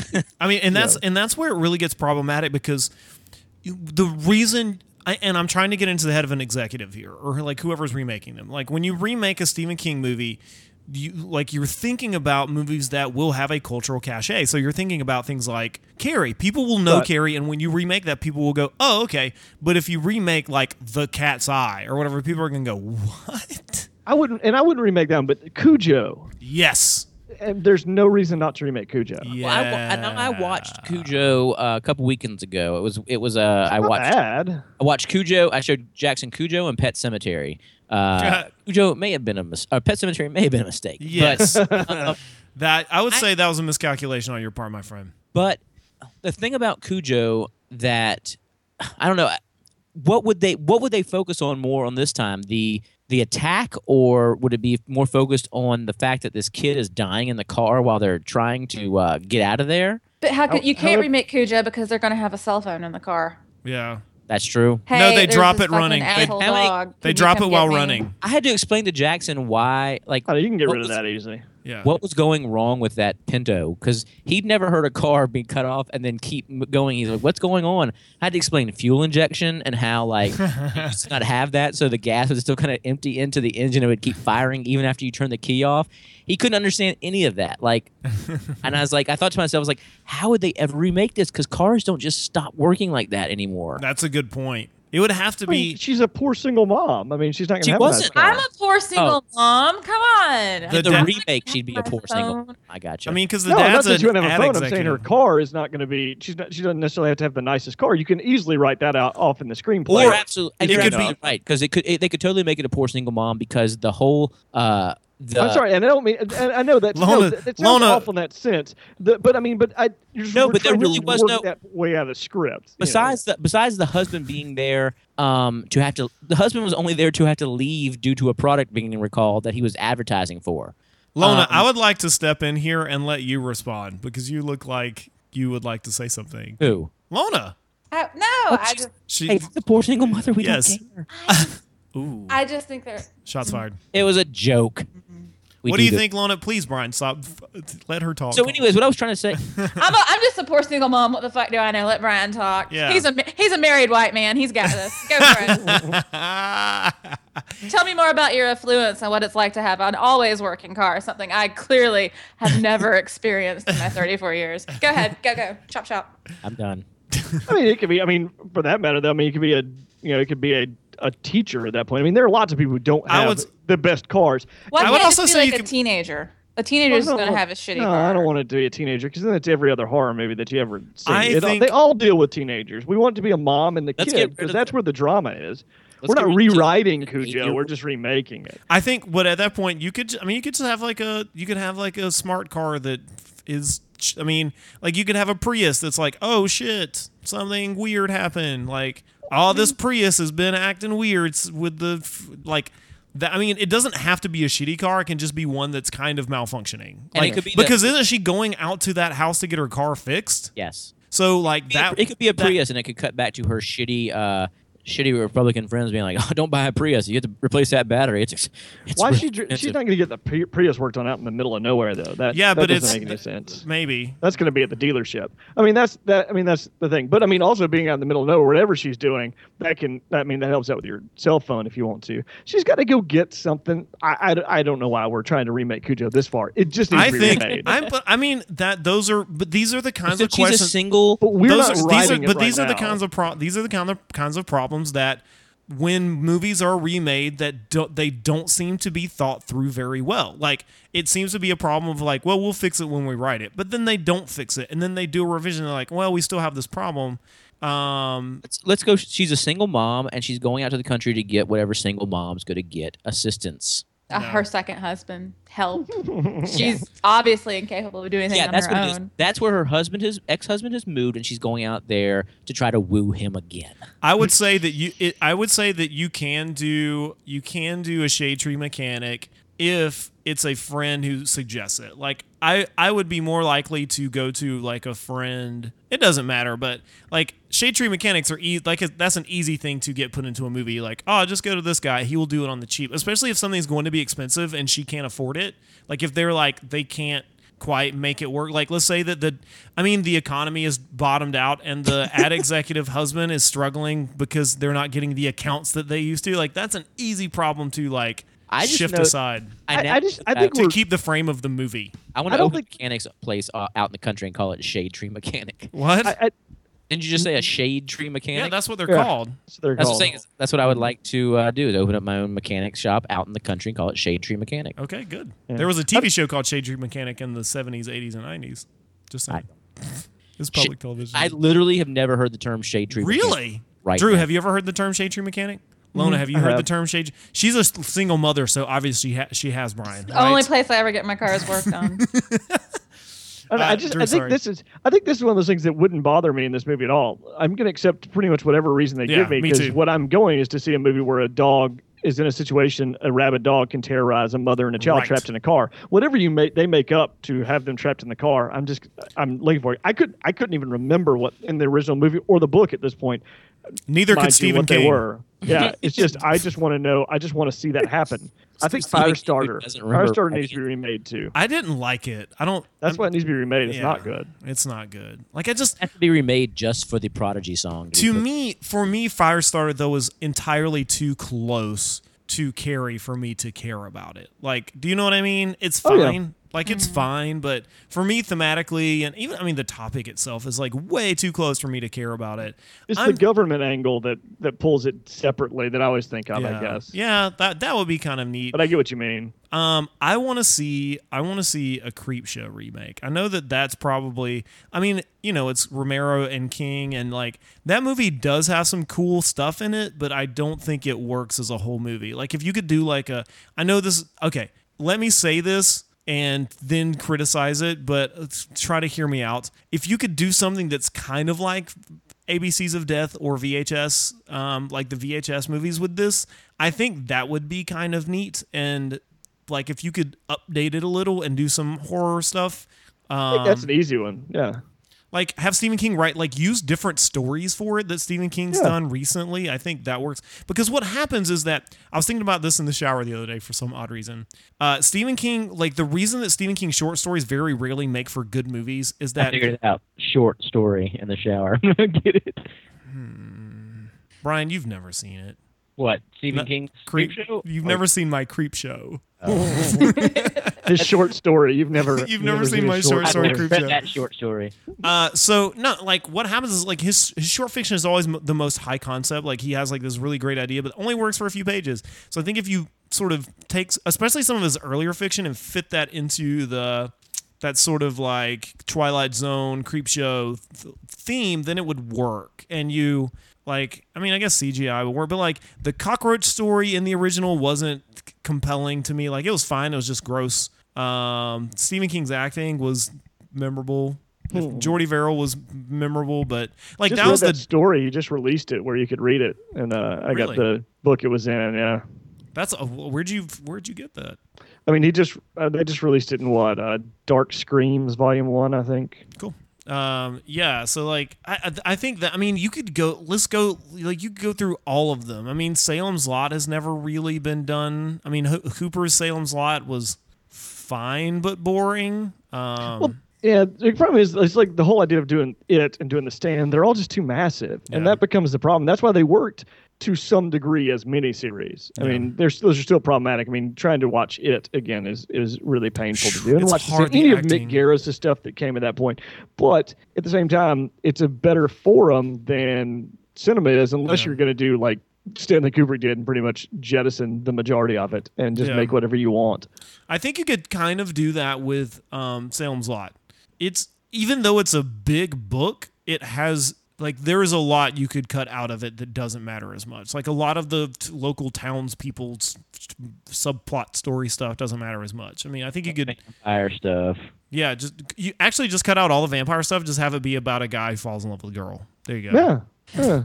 I mean, and that's Yeah. and that's where it really gets problematic because you, the reason. I, and I'm trying to get into the head of an executive here, or like whoever's remaking them. Like when you remake a Stephen King movie, you like you're thinking about movies that will have a cultural cachet. So you're thinking about things like Carrie. People will know Right. Carrie, and when you remake that, people will go, "Oh, okay." But if you remake like The Cat's Eye or whatever, people are gonna go, "What?" I wouldn't, and I wouldn't remake them, but Cujo. Yes. And there's no reason not to remake Cujo. Yeah. Well, I, wa- I, know I watched Cujo uh, a couple weekends ago. It was it was uh, I Not watched bad. I watched Cujo. I showed Jackson Cujo and Pet Cemetery. Uh, Cujo may have been a mis- uh, Pet Cemetery may have been a mistake. Yes. But, uh, That I would I- say that was a miscalculation on your part, my friend. but the thing about Cujo that I don't know, what would they what would they focus on more on this time? The the attack, or would it be more focused on the fact that this kid is dying in the car while they're trying to uh, get out of there? But how could How- you can't how- remake Cujo because they're going to have a cell phone in the car? Yeah. That's true. Hey, No, they there's drop this it running. fucking They- asshole how many- dog. They Can you drop come it while get me? running. I had to explain to Jackson why, like, Oh, you can get what rid of was- that easily. Yeah. what was going wrong with that Pinto, because he'd never heard a car be cut off and then keep m- going. He's like, what's going on? I had to explain fuel injection and how, like, you used to not have that, so the gas would still kind of empty into the engine and it would keep firing even after you turn the key off. He couldn't understand any of that. Like, and I was like, I thought to myself, I was like, how would they ever remake this? Because cars don't just stop working like that anymore. That's a good point. It would have to I mean, be she's a poor single mom. I mean, she's not going She to have wasn't. a nice car. I'm a poor single mom. Come on. The In the dad- remake, she'd be a poor single. phone. I got you. I mean, because the No, not dad's that an you wouldn't have a ad phone. I'm saying executive. her car is not going to be. She's not. She doesn't necessarily have to have the nicest car. You can easily write that out off in the screenplay. Or absolutely, and It you're could absolutely be- right, because it could it, they could totally make it a poor single mom, because the whole uh the I'm sorry, and I don't mean. And I know that. Lona- no, that that sounds Lona- awful in that sense. The, but I mean, but I. You're, No, we're but there trying to really was work no- that way out of the script. you know. besides the besides the husband being there um to have to the husband was only there to have to leave due to a product being recalled that he was advertising for. Lona, Um, I would like to step in here and let you respond because you look like you would like to say something. Who? Lona. I, no, I just, She. Hey, it's a poor single mother. We Yes. don't care. Ooh. I just think they're. Shots fired. It was a joke. We What do you this. think, Lona? Please, Brian, stop. F- Let her talk. So, anyways, what I was trying to say, I'm, a, I'm just a poor single mom. What the fuck do I know? Let Brian talk. Yeah. He's a he's a married white man. He's got this. Go for it. Tell me more about your affluence and what it's like to have an always working car. Something I clearly have never experienced in my thirty-four years. Go ahead. Go go. Chop chop. I'm done. I mean, it could be. I mean, for that matter, though, I mean, it could be a. You know, it could be a, a teacher at that point. I mean, there are lots of people who don't I have would- the best cars. Why I can't would it also just be say like you a could- teenager? A teenager's I don't going to want- have a shitty No, car. I don't want it to be a teenager because then it's every other horror movie that you ever see. I It- think- they all deal with teenagers. We want it to be a mom and the Let's kid get rid because of that's the- where the drama is. we're not get rid of- rewriting Cujo. We're just remaking it. I think, but at that point, you could. I mean, you could just have like a. You could have like a smart car that is. I mean, like you could have a Prius that's like, oh shit, something weird happened. Like, oh, this Prius has been acting weird with the like. That, I mean, it doesn't have to be a shitty car. It can just be one that's kind of malfunctioning. And Like, it could be because the- isn't she going out to that house to get her car fixed? Yes. So like that, it could be a that- Prius, and it could cut back to her shitty, uh, shitty Republican friends being like, "Oh, don't buy a Prius. You have to replace that battery. It's, ex- it's Why is really she? dr- She's expensive." not going to get the Pri- Prius worked on out in the middle of nowhere, though. That Yeah, that but doesn't it's make any sense. maybe. That's going to be at the dealership. I mean, that's that. I mean, that's the thing. But I mean, also being out in the middle of nowhere, whatever she's doing, that can. I mean, that helps out with your cell phone if you want to. She's got to go get something. I, I, I don't know why we're trying to remake Cujo this far. It just needs I to be think. remade. I'm. But I mean that those are. But these are the kinds So of she's a questions. single. but we're those not are, these are, writing it but right these are the now. kinds of pro- these are the kind of kinds of problems that when movies are remade that do, they don't seem to be thought through very well. Like it seems to be a problem of like, well, we'll fix it when we write it, but then they don't fix it, and then they do a revision. They're like, well, we still have this problem. Um, Let's, let's go. She's a single mom, and she's going out to the country to get whatever single mom's going to get assistance. Uh, No. Her second husband help. She's obviously incapable of doing anything Yeah, on that's her what it is. own. That's where her husband, his ex-husband, has moved, and she's going out there to try to woo him again. I would say that you. It, I would say that you can do. You can do a shade tree mechanic if it's a friend who suggests it. Like I, I would be more likely to go to like a friend. It doesn't matter, but like shade tree mechanics are e- like a, that's an easy thing to get put into a movie. Like, oh, just go to this guy; he will do it on the cheap. Especially if something's going to be expensive and she can't afford it. Like if they're like they can't quite make it work. Like let's say that the, I mean, the economy is bottomed out and the ad executive husband is struggling because they're not getting the accounts that they used to. Like that's an easy problem to like I just shift know- aside I, now- I just. I uh, think to we're. keep the frame of the movie. I want I to don't open think- a mechanics place uh, out in the country and call it Shade Tree Mechanic. What? I, I, Didn't you just say a Shade Tree Mechanic? yeah, that's what they're Yeah. called. so they're That's what I'm called. saying. is- That's what I would like to uh, do: is open up my own mechanics shop out in the country and call it Shade Tree Mechanic. Okay, good. Yeah. There was a T V show called Shade Tree Mechanic in the seventies, eighties, and nineties. Just saying. It's public television. I literally have never heard the term Shade Tree. Mechanic. Really? Right Drew, now. have you ever heard the term shade tree mechanic? Lona, have you I heard have. the term shade? She's a s- single mother, so obviously she, ha- she has Brian. The right? only place I ever get my cars worked on. And Uh, I just Drew, I think sorry. this is I think this is one of those things that wouldn't bother me in this movie at all. I'm going to accept pretty much whatever reason they Yeah, give me me because too. what I'm going is to see a movie where a dog is in a situation a rabid dog can terrorize a mother and a child Right. trapped in a car. Whatever you make they make up to have them trapped in the car, I'm just I'm looking for it. I could I couldn't even remember what in the original movie or the book at this point. Neither mind could you, Stephen what King. they were. Yeah, it's just I just want to know. I just want to see that happen. I think Stephen King Firestarter. doesn't remember Firestarter needs to be writing remade too. I didn't like it. I don't. That's I'm- why it needs to be remade. It's yeah, not good. It's not good. Like I just It has to be remade just for the Prodigy song. to me, for me, Firestarter though was entirely too close to Carrie for me to care about it. Like, do you know what I mean? It's Oh, yeah. fine. Like it's fine, but for me thematically and even I mean the topic itself is like way too close for me to care about it. It's I'm- the government angle that that pulls it separately that I always think of. yeah. I guess. Yeah, that that would be kind of neat. But I get what you mean. Um, I want to see. I want to see a Creep Show remake. I know that that's probably. I mean, you know, it's Romero and King, and like that movie does have some cool stuff in it, but I don't think it works as a whole movie. Like, if you could do like a. I know this. Okay, let me say this and then criticize it, but let's try to hear me out. If you could do something that's kind of like A B Cs of Death or V H S, um, like the V H S movies with this, I think that would be kind of neat. And like if you could update it a little and do some horror stuff, I think um, that's an easy one. Yeah. like have Stephen King write like use different stories for it that Stephen King's Yeah. done recently. I think that works because what happens is that I was thinking about this in the shower the other day for some odd reason. Uh, Stephen King, like the reason that Stephen King short stories very rarely make for good movies is I that figured it out. Short story in the shower. Get it? Brian, you've never seen it. What? Stephen No, King's Creep, Creep Show? You've Or- never seen my Creep Show. His short story. You've never. You've never seen my his short I've story never Creep read Show. that short story. Uh, so no, like what happens is like his his short fiction is always m- the most high concept. Like he has like this really great idea, but only works for a few pages. So I think if you sort of takes, especially some of his earlier fiction, and fit that into the that sort of like Twilight Zone Creep Show th- theme, then it would work. And you Like, I mean, I guess C G I would work, but like the cockroach story in the original wasn't c- compelling to me. Like, it was fine. It was just gross. Um, Stephen King's acting was memorable. Hmm. Jordy Verrill was memorable, but like Just that read was that the story. He just released it where you could read it, and uh, I Really? got the book it was in. Yeah, that's a, where'd you where'd you get that? I mean, he just uh, they just released it in what uh, Dark Screams Volume One, I think. Cool. Um, yeah, so like I I I think that I mean you could go let's go like you could go through all of them. I mean Salem's Lot has never really been done. I mean Ho- Hooper's Salem's Lot was fine but boring. Um, Well, yeah, the problem is it's like the whole idea of doing it and doing the stand. They're all just too massive, and Yeah. that becomes the problem. That's why they worked to some degree as miniseries. I Yeah. mean, there's those are still problematic. I mean, trying to watch it again is is really painful to do. And It's watch the hard, same- the any acting. of Mick Garris' stuff that came at that point, but at the same time, it's a better forum than cinema is, unless Yeah. you're going to do like Stanley Kubrick did and pretty much jettison the majority of it and just Yeah. make whatever you want. I think you could kind of do that with um, Salem's Lot. It's even though it's a big book, it has like there is a lot you could cut out of it that doesn't matter as much. Like a lot of the t- local townspeople's subplot story stuff doesn't matter as much. I mean, I think you could, Vampire stuff. yeah, just you actually just cut out all the vampire stuff. Just have it be about a guy who falls in love with a girl. There you go. Yeah. yeah.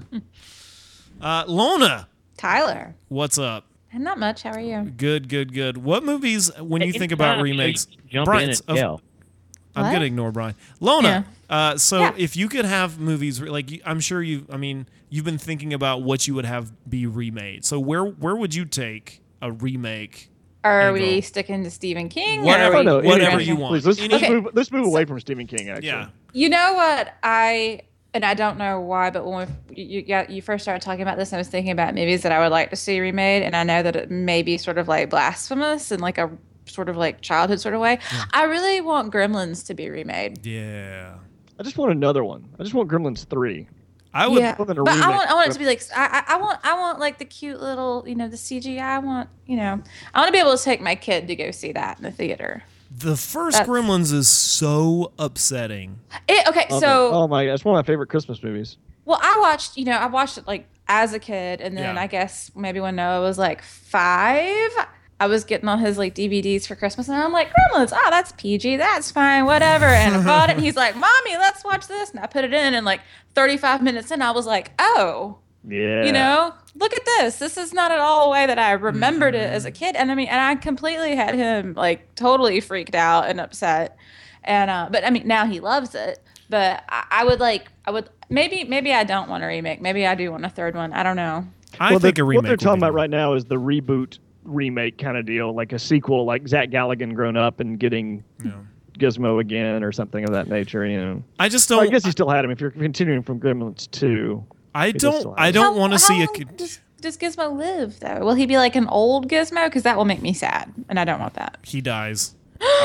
Uh, Lona, Tyler. what's up? Not much. How are you? Good, good, good. What movies when you think about remakes? Jump Brian, in it's- and of- yell. I'm What? gonna ignore Brian. Lona. Uh, so Yeah. if you could have movies re- like you- I'm sure you, I mean, you've been thinking about what you would have be remade. So where where would you take a remake? Are Angle. we sticking to Stephen King? Whatever- or are Oh, we no, going whatever anything. you want. Please, let's, let's, Okay. move, let's move away from Stephen King, actually. Yeah. You know what I and I don't know why, but when we, you got you first started talking about this, I was thinking about movies that I would like to see remade, and I know that it may be sort of like blasphemous in like a sort of like childhood sort of way. I really want Gremlins to be remade. Yeah, I just want another one. I just want Gremlins three. I would. Yeah, more than a but I remake. want I want it to be like I, I I want I want like the cute little you know the C G I. I want you know I want to be able to take my kid to go see that in the theater. The first That's- Gremlins is so upsetting. It, okay, Okay. so oh my, that's one of my favorite Christmas movies. well, I watched, you know, I watched it like as a kid, and then Yeah. I guess maybe when Noah was like five, I was getting all his like D V Ds for Christmas, and I'm like, Gremlins, oh, that's P G, that's fine, whatever. And I bought it, and he's like, Mommy, let's watch this, and I put it in, and like thirty-five minutes in, I was like, oh, Yeah. you know, look at this. This is not at all the way that I remembered it as a kid, and I mean, and I completely had him like totally freaked out and upset, and uh, but I mean, now he loves it. But I, I would like, I would maybe, maybe I don't want a remake. Maybe I do want a third one. I don't know. I well, think the, a remake. What they're would talking be- about right now is the reboot remake kind of deal, like a sequel, like Zach Galligan grown up and getting Yeah. Gizmo again or something of that nature. You know, I just well, don't. I guess you still had him if you're continuing from Gremlins two. I does don't. still have I it. don't How- want to how see a. long Does, does Gizmo live though? Will he be like an old Gizmo? Because that will make me sad, and I don't want that. He dies.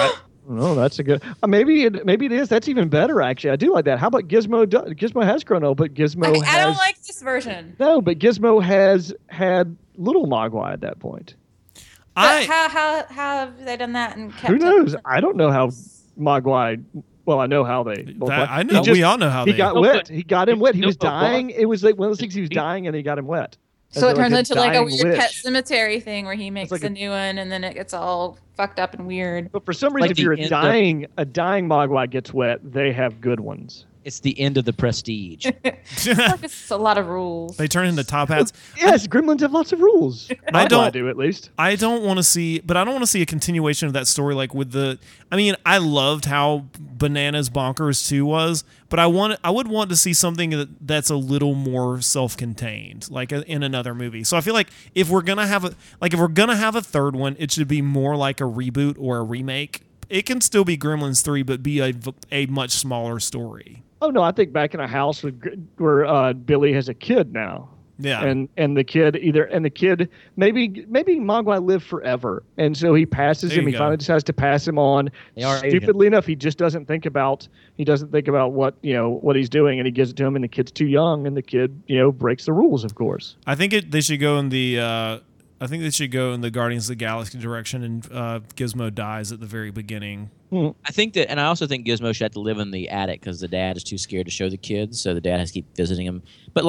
Oh, that's a good. Uh, maybe it, maybe it is. That's even better, actually. I do like that. How about Gizmo? Do, Gizmo has grown up, but Gizmo Okay, has I don't like this version. no, but Gizmo has had little Mogwai at that point. But I. how how how have they done that and kept Who it- knows? I don't know how Mogwai. Well, I know how they. both that, went. I He know. just- we all know how He they. got No, wet. but- He got him wet. He No, was but what? dying. It was like one of those things. He was dying, and he got him wet. So it As turns like into like a dying weird Pet lich. Cemetery thing where he makes like a a- new one, and then it gets all fucked up and weird. But for some reason, Like if the you're end a of- dying a dying Mogwai gets wet, they have good ones. It's the end of the Prestige. It's like it's a lot of rules. They turn into top hats. Yes, Gremlins have lots of rules. I Mogwai don't- do at least. I don't want to see, but I don't want to see a continuation of that story. Like with the, I mean, I loved how Bananas Bonkers two was, but I want, I would want to see something that, that's a little more self-contained, like a, in another movie. So I feel like if we're gonna have a, like if we're gonna have a third one, it should be more like a reboot or a remake. It can still be Gremlins three, but be a a much smaller story. Oh no, I think back in a house with, Gr- where uh, Billy has a kid now. Yeah. And and the kid either and the kid maybe maybe Mogwai lived forever, and so he passes There him. you He go. finally decides to pass him on. They are Stupidly enough, he just doesn't think about he doesn't think about what you know what he's doing, and he gives it to him, and the kid's too young, and the kid you know breaks the rules, of course. I think it. They should go in the. Uh, I think they should go in the Guardians of the Galaxy direction, and uh, Gizmo dies at the very beginning. I think that, and I also think Gizmo should have to live in the attic because the dad is too scared to show the kids, so the dad has to keep visiting him. But like,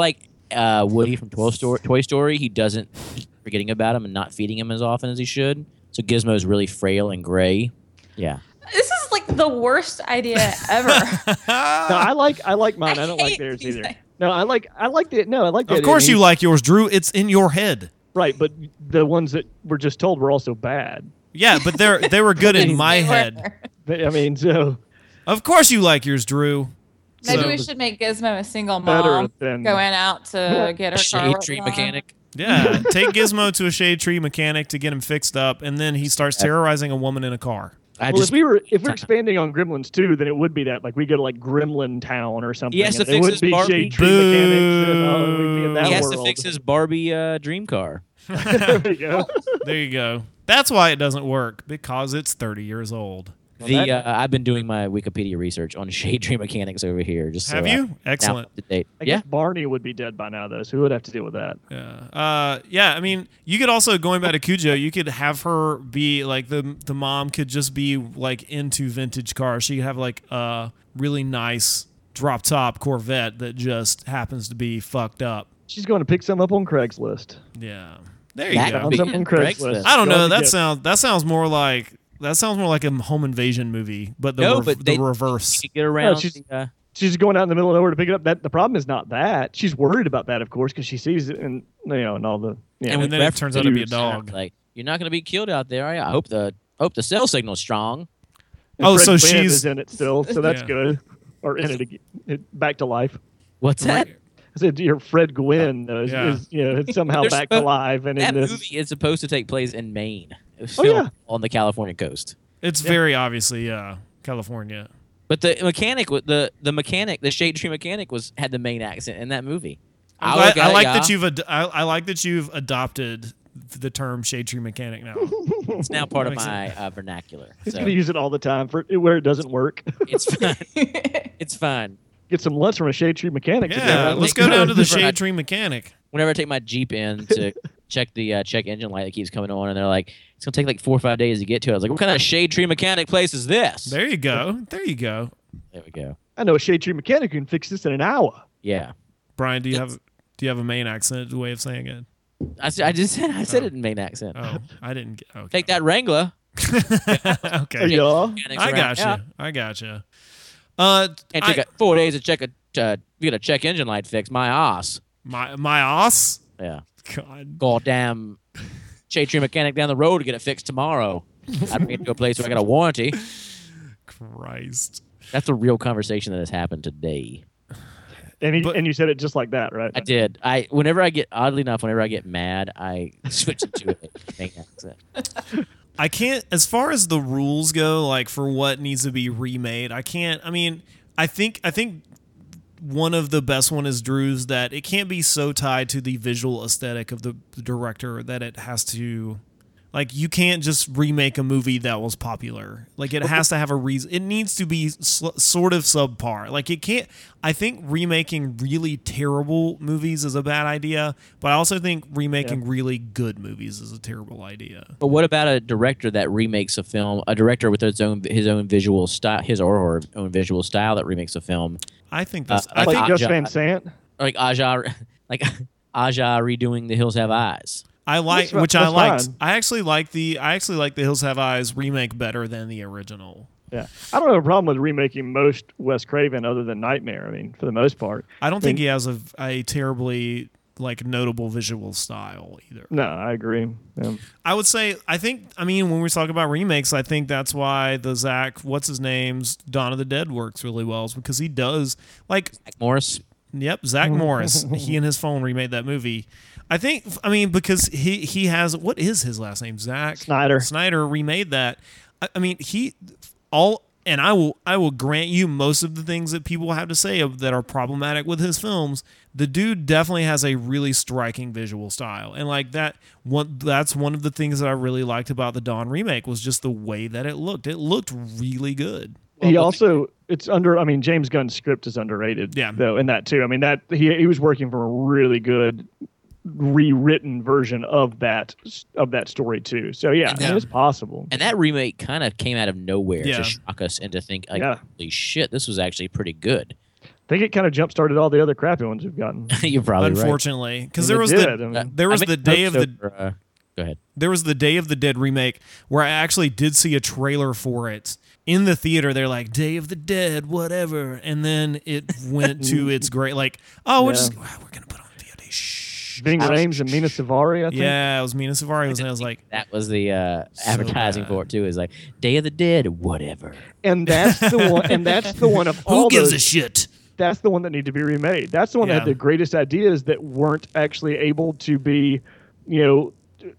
uh, Woody from Toy Story, Toy Story, he doesn't he's forgetting about him and not feeding him as often as he should. So Gizmo is really frail and gray. Yeah. This is like the worst idea ever. No, I like I like mine. I, I don't like hate theirs these either. things. No, I like I like the no, I like the Of idea. course He's- you like yours, Drew. It's in your head. right, but the ones that were just told were also bad. Yeah, but they're they were good in my They head. were. I mean, so Of course you like yours, Drew. Maybe So- we should make Gizmo a single Better mom than- going out to get her car Shade worked tree on. mechanic. Yeah, take Gizmo to a shade tree mechanic to get him fixed up, and then he starts terrorizing a woman in a car. I well, just if we were if we're expanding on Gremlins too, then it would be that like we go to like Gremlin Town or something. He has to and it fix would his be Barbie. shade tree mechanics and all, we'd be in that he has world. to fix his Barbie uh, dream car. There we go. There you go. That's why it doesn't work, because it's thirty years old. The that- uh, I've been doing my Wikipedia research on shade tree mechanics over here. Just so Have I- you? now Excellent. up to date. I Yeah. guess Barney would be dead by now though, so who would have to deal with that? Yeah. Uh, yeah. I mean, you could also, going back to Cujo, you could have her be like the the mom could just be like into vintage cars. She could have like a really nice drop top Corvette that just happens to be fucked up. She's going to pick some up on Craigslist. Yeah. There you That go. would Found be some on Craigslist. Craigslist. I don't Go know. to That get- sounds that sounds more like that sounds more like a home invasion movie, but the No, rev- but the they- reverse. You get around. she's- the, uh, She's going out in the middle of nowhere to pick it up. That the problem is not that. She's worried about that, of course, because she sees it and you know and all the yeah. And we then it reference turns out to be a dudes. dog. Like you're not going to be killed out there, are you? I hope the hope the cell signal's strong. And Oh, Fred so Gwynn she's- is in it still, so that's Yeah. good. Or in it, again, it back to life. What's that? I said your Fred Gwynn uh, is, Yeah. is you know it's somehow They're back to supposed- life and That in this. movie is supposed to take place in Maine. It was Oh, filmed yeah. on the California coast. It's very obviously yeah, California. But the mechanic, wa- the the mechanic, the shade tree mechanic was had the Maine accent in that movie. I'm I glad- look I at like ya. that you've ad- I, I like that you've adopted the term shade tree mechanic now. It's now part of Makes my uh, vernacular. He's So gonna use it all the time for where it doesn't work. it's fine. It's fine. Get some lunch from a shade tree mechanic. today. Yeah, That'd let's be go good. down to the Different- shade tree mechanic. Whenever I take my Jeep in to check the uh, check engine light that keeps coming on, and they're like, "It's gonna take like four or five days to get to it." I was like, "What kind of shade tree mechanic place is this?" There you go. There you go. There we go. I know a shade tree mechanic who can fix this in an hour. Yeah, Brian, do you have do you have a Maine accent way of saying it? I, s- I just said I said it in Maine accent. Oh, I didn't get. Okay. Take that Wrangler. okay. Yeah. Mechanics I around. got Yeah. you. I got you. Uh, And I- take a, four days to check a uh, get a check engine light fixed. My ass. my my ass. Yeah. God. Goddamn shade tree mechanic down the road to get it fixed tomorrow. I bring it to a place where I got a warranty. Christ. That's a real conversation that has happened today. And he, But- and you said it just like that, right? I did. I whenever I get oddly enough, whenever I get mad, I switch it to a Maine accent. I can't, as far as the rules go, like for what needs to be remade, I can't. I mean, I think, I think one of the best one is Drew's, that it can't be so tied to the visual aesthetic of the director that it has to, like, you can't just remake a movie that was popular. Like, it has to have a reason. It needs to be sl- sort of subpar. Like, it can't. I think remaking really terrible movies is a bad idea, but I also think remaking really good movies is a terrible idea. But what about a director that remakes a film? A director with his own his own visual style, his or her own visual style that remakes a film, I think that's. Uh, I like think, I- Gus I- Van Sant. like Aja, like Aja redoing The Hills Have Eyes. I like, That's fi- which I that's liked. fine. I actually like the. I actually like the Hills Have Eyes remake better than the original. Yeah, I don't have a problem with remaking most Wes Craven other than Nightmare. I mean, for the most part. I don't I think mean- he has a, a terribly like notable visual style either. No, I agree. Yeah. I would say. I think. I mean, when we talk about remakes, I think that's why the Zach, what's his name's Dawn of the Dead works really well, is because he does like. Zach Morris. Yep, Zach Morris. He and his phone remade that movie. I think. I mean, because he he has what is his last name? Zach Snyder. Snyder remade that. I, I mean, he all and I will I will grant you most of the things that people have to say of, that are problematic with his films. The dude definitely has a really striking visual style, and like that one. That's one of the things that I really liked about the Dawn remake was just the way that it looked. It looked really good. He also it's under. I mean, James Gunn's script is underrated. Yeah. though in that too. I mean that he he was working from a really good rewritten version of that of that story too. So yeah, I mean, Yeah. it's possible. And that remake kind of came out of nowhere Yeah. to shock us and to think, like, Yeah. holy shit, this was actually pretty good. think it kind of jump started all the other crappy ones we've gotten. You're probably right. Unfortunately, because And there it was did, the I mean- there was I the made day of notes the over, uh, go ahead. there was the Day of the Dead remake where I actually did see a trailer for it in the theater. They're like Day of the Dead, whatever, and then it went to its great like, oh, we're Yeah. just we're gonna put on V O D. Shh. Ving Rhames and Mina Savari, I think. Yeah, it was Mina Savari. Was, and I was like, That was the uh, So advertising bad. for it too. Is like Day of the Dead, whatever. And that's the one. And that's the one of who all gives those, a shit? That's the one that need to be remade. That's the one that Yeah. had the greatest ideas that weren't actually able to be, you know,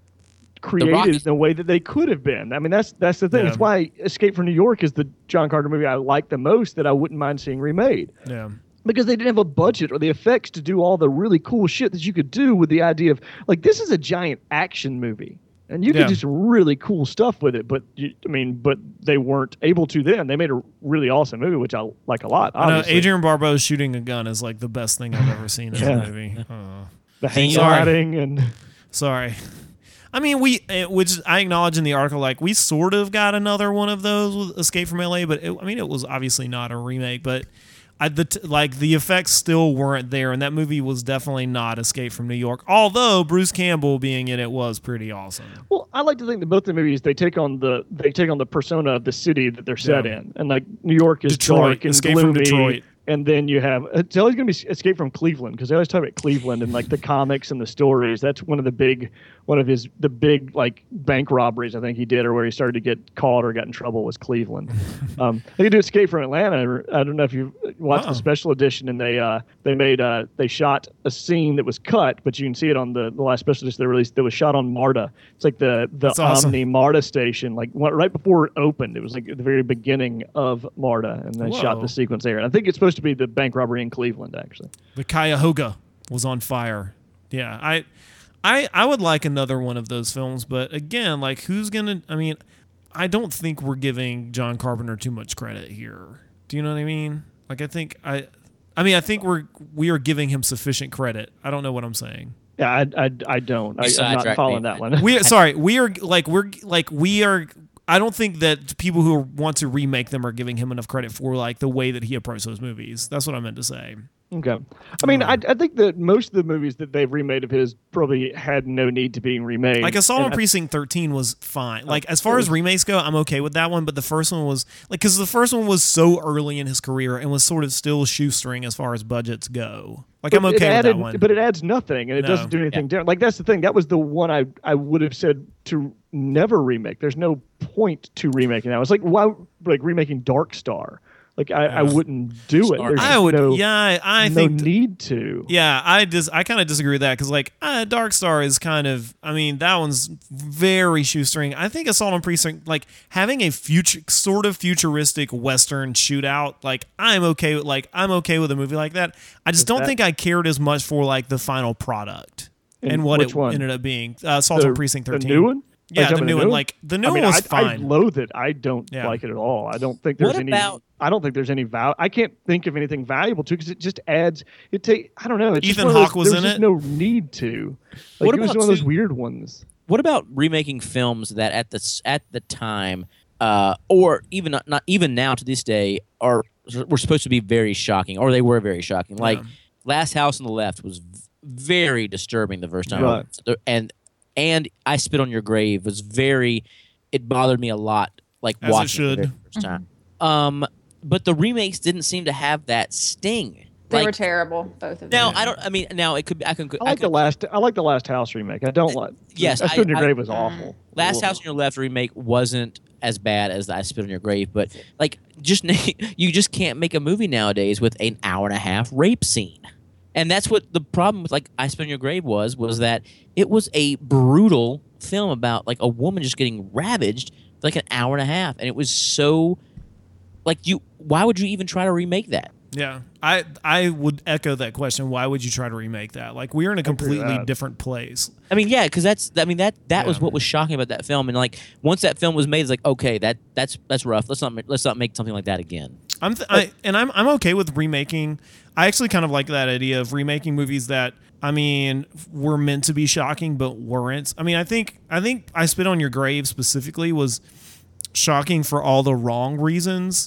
created Rocky. in the way that they could have been. I mean, that's that's the thing. Yeah. That's why Escape from New York is the John Carter movie I like the most that I wouldn't mind seeing remade. Yeah. Because they didn't have a budget or the effects to do all the really cool shit that you could do with the idea of, like, this is a giant action movie. And you Yeah. could do some really cool stuff with it, but you, I mean, but they weren't able to then. They made a really awesome movie, which I like a lot. I know Obviously. Adrian Barbeau shooting a gun is like the best thing I've ever seen in Yeah. a movie. Uh, the hang Sorry. gliding and sorry. I mean, we, eh, which I acknowledge in the article, like we sort of got another one of those with Escape from L A, but it, I mean, it was obviously not a remake, but I, the t- like the effects still weren't there, and that movie was definitely not Escape from New York. Although Bruce Campbell being in it was pretty awesome. well, I like to think that both the movies they take on the they take on the persona of the city that they're set Yeah. in, and like New York is Detroit, dark and Escape from gloomy. Detroit. And then you have it's always going to be Escape from Cleveland because they always talk about Cleveland and like the comics and the stories. That's one of the big, one of his the big like bank robberies I think he did, or where he started to get caught or got in trouble was Cleveland. um, they do Escape from Atlanta. I don't know if you watched Uh-uh. the special edition, and they uh, they made uh, they shot a scene that was cut, but you can see it on the, the last special edition they released. That was shot on MARTA. It's like the the That's awesome. Omni MARTA station, like what, right before it opened. It was like at the very beginning of MARTA, and they shot Whoa. the sequence there. And I think it's supposed to be the bank robbery in Cleveland, actually. The Cuyahoga was on fire. Yeah, I, I, I would like another one of those films, but again, like who's gonna? I mean, I don't think we're giving John Carpenter too much credit here. Do you know what I mean? Like I think I, I mean I think we're we are giving him sufficient credit. I don't know what I'm saying. Yeah, I, I, I don't. I, I'm not sidetracked following me. that one. We sorry, we are like we're like we are. I don't think that people who want to remake them are giving him enough credit for like the way that he approached those movies. That's what I meant to say. Okay. I mean, I, I think that most of the movies that they've remade of his probably had no need to being remade. Like Assault And on I- Precinct thirteen was fine. Like as it far as was- remakes go, I'm okay with that one. But the first one was like because the first one was so early in his career and was sort of still shoestring as far as budgets go. Like I'm but it okay with added- that one. But it adds nothing, and it No. doesn't do anything different. Like that's the thing. That was the one I I would have said to never remake. There's no point to remaking that. It's like why like remaking Dark Star. Like I, I Ugh. wouldn't do it. Star- There's I would, no, yeah, I, I no think, th- need to. yeah, I dis, I kind of disagree with that because like uh, Dark Star is kind of, I mean, that one's very shoestring. I think Assault on Precinct, like having a future, sort of futuristic Western shootout, like I'm okay with, like I'm okay with a movie like that. I just Is don't that- think I cared as much for like the final product and, And what which it one? ended up being. Uh, Assault on Precinct The thirteen. new one? Are you Yeah, the talking new about one. Like the new I mean, one was I, fine. I loathe it. I don't Yeah. like it at all. I don't think there's What any. about- I don't think there's any val. I can't think of anything valuable to because it just adds. It take. I don't know. It's just Ethan one of those- Hawke was there's in just it? No need to. Like, What it was about one of those two- weird ones. What about remaking films that at the s- at the time, uh, or even not, not even now to this day, are were supposed to be very shocking, or they were very shocking. Like Yeah. Last House on the Left was v- very disturbing the first time, Right. So- and and I Spit on Your Grave was very. It bothered me a lot, like As it watching should. the very first time. Um, but the remakes didn't seem to have that sting. They Like, were terrible, both of them. now I don't. I mean, now it could. Be, I can. I I like can the last. I like the last House remake. I don't like. yes, I Stood in I- Your I- Grave was awful. Last Ugh. House on Your Left remake wasn't as bad as I Spit on Your Grave, but like just you just can't make a movie nowadays with an hour and a half rape scene, and that's what the problem with like I Spit on Your Grave was was that it was a brutal film about like a woman just getting ravaged for like an hour and a half, and it was so like you. Why would you even try to remake that? Yeah, I I would echo that question. Why would you try to remake that? Like we're in a agree with completely that. different place. I mean, yeah, because that's. I mean that that was Yeah. what was shocking about that film, and like once that film was made, it's like okay, that that's that's rough. Let's not ma- let's not make something like that again. I'm th- I, and I'm I'm okay with remaking. I actually kind of like that idea of remaking movies that I mean were meant to be shocking but weren't. I mean, I think I think I Spit on Your Grave specifically was shocking for all the wrong reasons,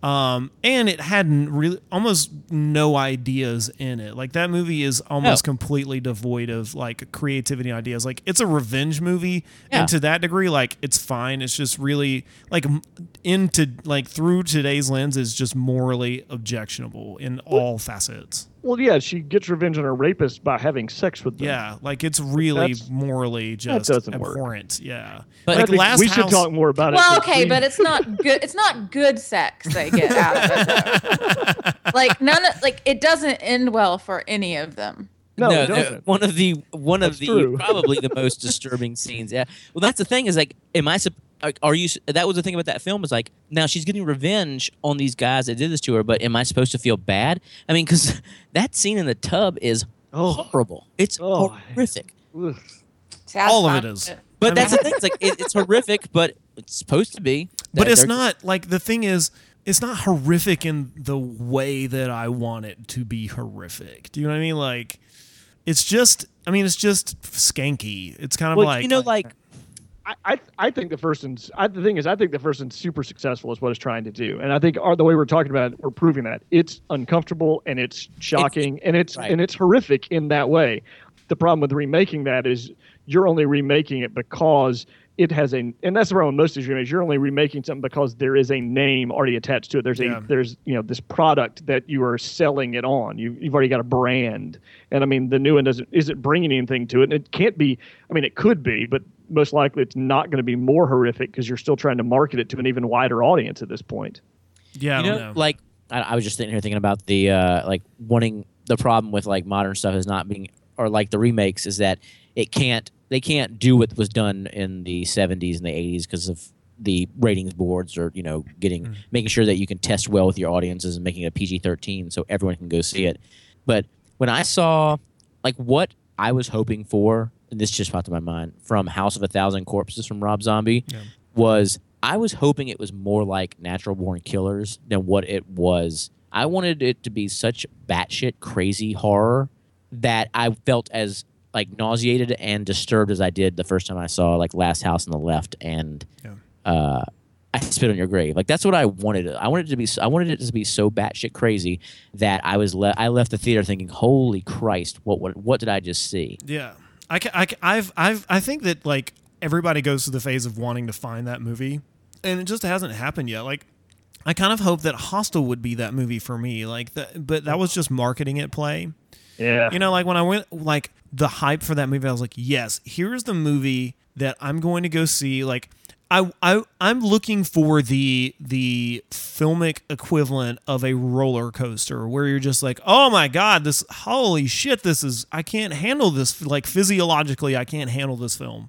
Um, and it had really almost no ideas in it. Like that movie is almost Oh. completely devoid of like creativity and ideas. Like it's a revenge movie, Yeah. and to that degree, like it's fine. It's just really like m- into like through today's lens is just morally objectionable in all facets. Well, yeah, she gets revenge on her rapist by having sex with them. Yeah, like it's really That's- morally just doesn't work. abhorrent. Yeah, But I like think last we should house, talk more about it. Well, 'cause okay, we- but it's not good. It's not good sex they get out of it. Though. Like none of like it doesn't end well for any of them. no, no, it no, doesn't. one of the one of That's the true. probably the most disturbing scenes. Yeah. Well, that's the thing is like, am I? sup- like, Are you? That was the thing about that film is like, now she's getting revenge on these guys that did this to her, but am I supposed to feel bad? I mean, because that scene in the tub is Oh. horrible. It's Oh. horrific. Ugh. See, that's All of fine. it is. But I that's mean- the thing. It's like it, it's horrific, but it's supposed to be. But That it's they're- not like the thing is it's not horrific in the way that I want it to be horrific. Do you know what I mean? Like it's just I mean it's just skanky. It's kind of Well, like you know, like I, I I think the first one's I, the thing is I think the first one's super successful is what it's trying to do, and I think our, the way we're talking about it, we're proving that it's uncomfortable and it's shocking and it's right. and it's horrific in that way. The problem with remaking that is you're only remaking it because it has a, and that's the problem with most of these remakes. You're only remaking something because there is a name already attached to it. There's a Yeah. there's you know this product that you are selling it on. You you've already got a brand, and I mean the new one doesn't isn't bringing anything to it. And it can't be. I mean it could be, but most likely it's not going to be more horrific because you're still trying to market it to an even wider audience at this point. yeah, I you don't know, know. like I, I was just sitting here thinking about the uh, like wanting the problem with like modern stuff is not being or like the remakes is that it can't they can't do what was done in the seventies and the eighties because of the ratings boards or you know getting Mm. making sure that you can test well with your audiences and making it a P G thirteen so everyone can go see it. But when I saw like what I was hoping for, and this just popped in my mind from House of a Thousand Corpses from Rob Zombie, Yeah. was I was hoping it was more like Natural Born Killers than what it was. I wanted it to be such batshit crazy horror that I felt as like nauseated and disturbed as I did the first time I saw like Last House on the Left and Yeah. uh, I Spit on Your Grave. Like that's what I wanted. I wanted it to be. I wanted it to be so batshit crazy that I was. Le- I left the theater thinking, "Holy Christ! What? What? What did I just see?" Yeah, I, ca- I, ca- I've, I've, I think that like everybody goes through the phase of wanting to find that movie, and it just hasn't happened yet. Like, I kind of hope that Hostel would be that movie for me. Like, that, but that was just marketing at play. Yeah. You know, like when I went, like the hype for that movie, I was like, yes, here's the movie that I'm going to go see. Like, I, I, I'm looking for the the filmic equivalent of a roller coaster where you're just like, oh my god, this holy shit, this is I can't handle this. Like physiologically, I can't handle this film,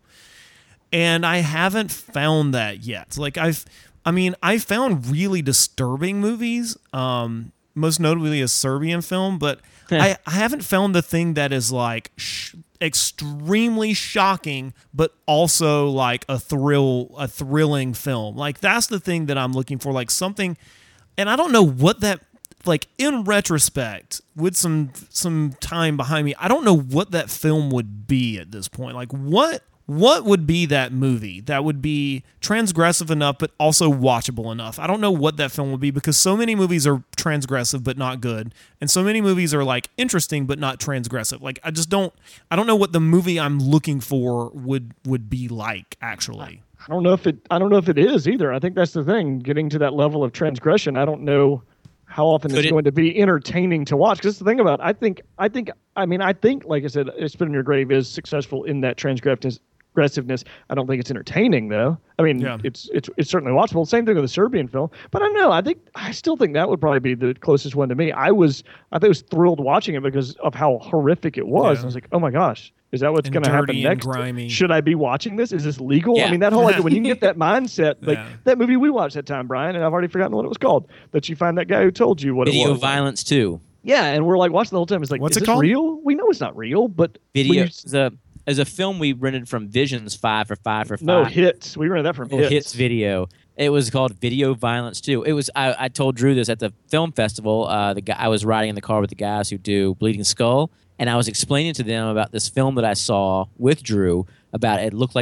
and I haven't found that yet. Like I've, I mean, I found really disturbing movies, um, most notably a Serbian film, but I, I haven't found the thing that is like sh- extremely shocking, but also like a thrill, a thrilling film. Like that's the thing that I'm looking for, like something, and I don't know what that, like in retrospect, with some some time behind me, I don't know what that film would be at this point. Like what what would be that movie that would be transgressive enough but also watchable enough? I don't know what that film would be because so many movies are transgressive but not good, and so many movies are like interesting but not transgressive. Like I just don't I don't know what the movie I'm looking for would would be like actually. I don't know if it I don't know if it is either. I think that's the thing. Getting to that level of transgression, I don't know how often Could it's it- going to be entertaining to watch. Because the thing about it, I think I think I mean I think like I said, Spit on Your Grave is successful in that transgressiveness. Aggressiveness. I don't think it's entertaining though. I mean, Yeah. it's it's it's certainly watchable. Same thing with the Serbian film. But I don't know. I think I still think that would probably be the closest one to me. I was I think I was thrilled watching it because of how horrific it was. Yeah. I was like, oh my gosh, is that what's And going to happen dirty and next? grimy. Should I be watching this? Is this legal? Yeah. I mean, that whole like when you can get that mindset, like Yeah. that movie we watched that time, Brian, and I've already forgotten what it was called. That you find that guy who told you what it Video was. violence too. Yeah, and we're like watching the whole time. It's like, What's is it this called? real? We know it's not real, but when Video you- is a is a film we rented from Visions five for five for five. no hits. We rented that from Oh, hits. hits video. It was called Video Violence too. It was. I, I told Drew this at the film festival. Uh, the guy I was riding in the car with the guys who do Bleeding Skull, and I was explaining to them about this film that I saw with Drew. About it looked like this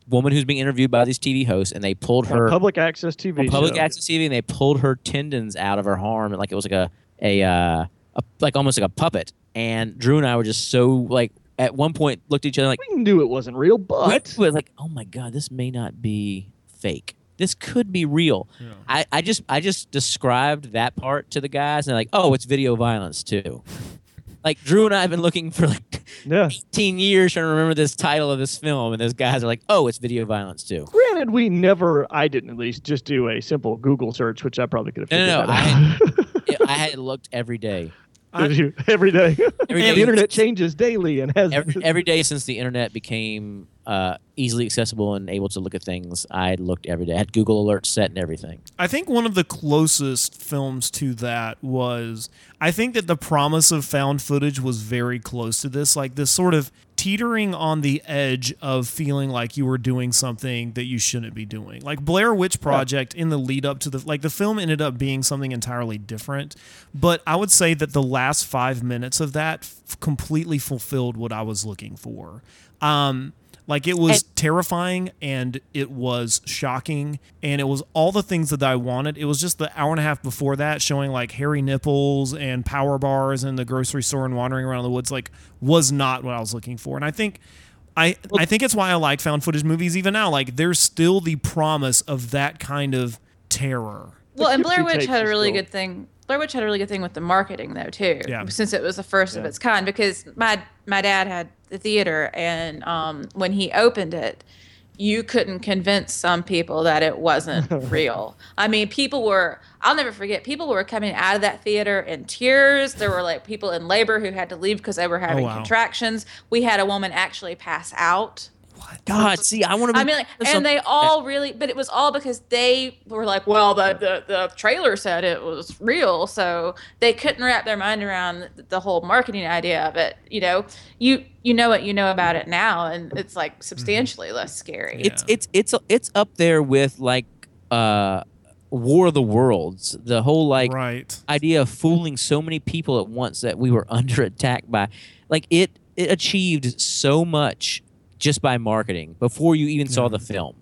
woman who's being interviewed by these T V hosts, and they pulled her public access T V. public show. access T V, and they pulled her tendons out of her arm, and like it was like a a, uh, a like almost like a puppet. And Drew and I were just so like at one point looked at each other like We knew it wasn't real, but we were like, oh my god, this may not be fake. This could be real. Yeah. I, I just I just described that part to the guys, and they're like, oh, it's video violence too. Like Drew and I have been looking for like yeah. eighteen years trying to remember this title of this film, and those guys are like, oh, it's video violence too. Granted, we never, I didn't at least, just do a simple Google search, which I probably could have No, figured no, no. I that had, I had looked every day. out. Did you? Every day. Every the day. internet changes daily and has Every, every day since the internet became uh, easily accessible and able to look at things, I looked every day. I had Google alerts set and everything. I think one of the closest films to that was, I think that The Promise of Found Footage was very close to this, like this sort of teetering on the edge of feeling like you were doing something that you shouldn't be doing. Like Blair Witch Project in the lead up to the, like the film ended up being something entirely different, but I would say that the last five minutes of that f- completely fulfilled what I was looking for. Um, Like it was And- terrifying and it was shocking and it was all the things that I wanted. It was just the hour and a half before that showing like hairy nipples and power bars in the grocery store and wandering around the woods like was not what I was looking for. And I think I I think it's why I like found footage movies even now. Like there's still the promise of that kind of terror. Well, and Gypsy Blair Witch tapes had a is really still- good thing. Blair Witch had a really good thing with the marketing, though, too. Yeah. Since it was the first of Yeah. its kind, because my my dad had the theater, and um, when he opened it, you couldn't convince some people that it wasn't real. I mean, people were. I'll never forget. People were coming out of that theater in tears. There were like people in labor who had to leave because they were having wow. contractions. We had a woman actually pass out. God, see, I want to be. I mean, like, and they all really, but it was all because they were like, well, the, the the trailer said it was real, so they couldn't wrap their mind around the whole marketing idea of it. You know, you you know what you know about it now, and it's like substantially less scary. It's it's it's it's up there with like uh, War of the Worlds. The whole like Right. idea of fooling so many people at once that we were under attack by, like it it achieved so much just by marketing before you even saw the film.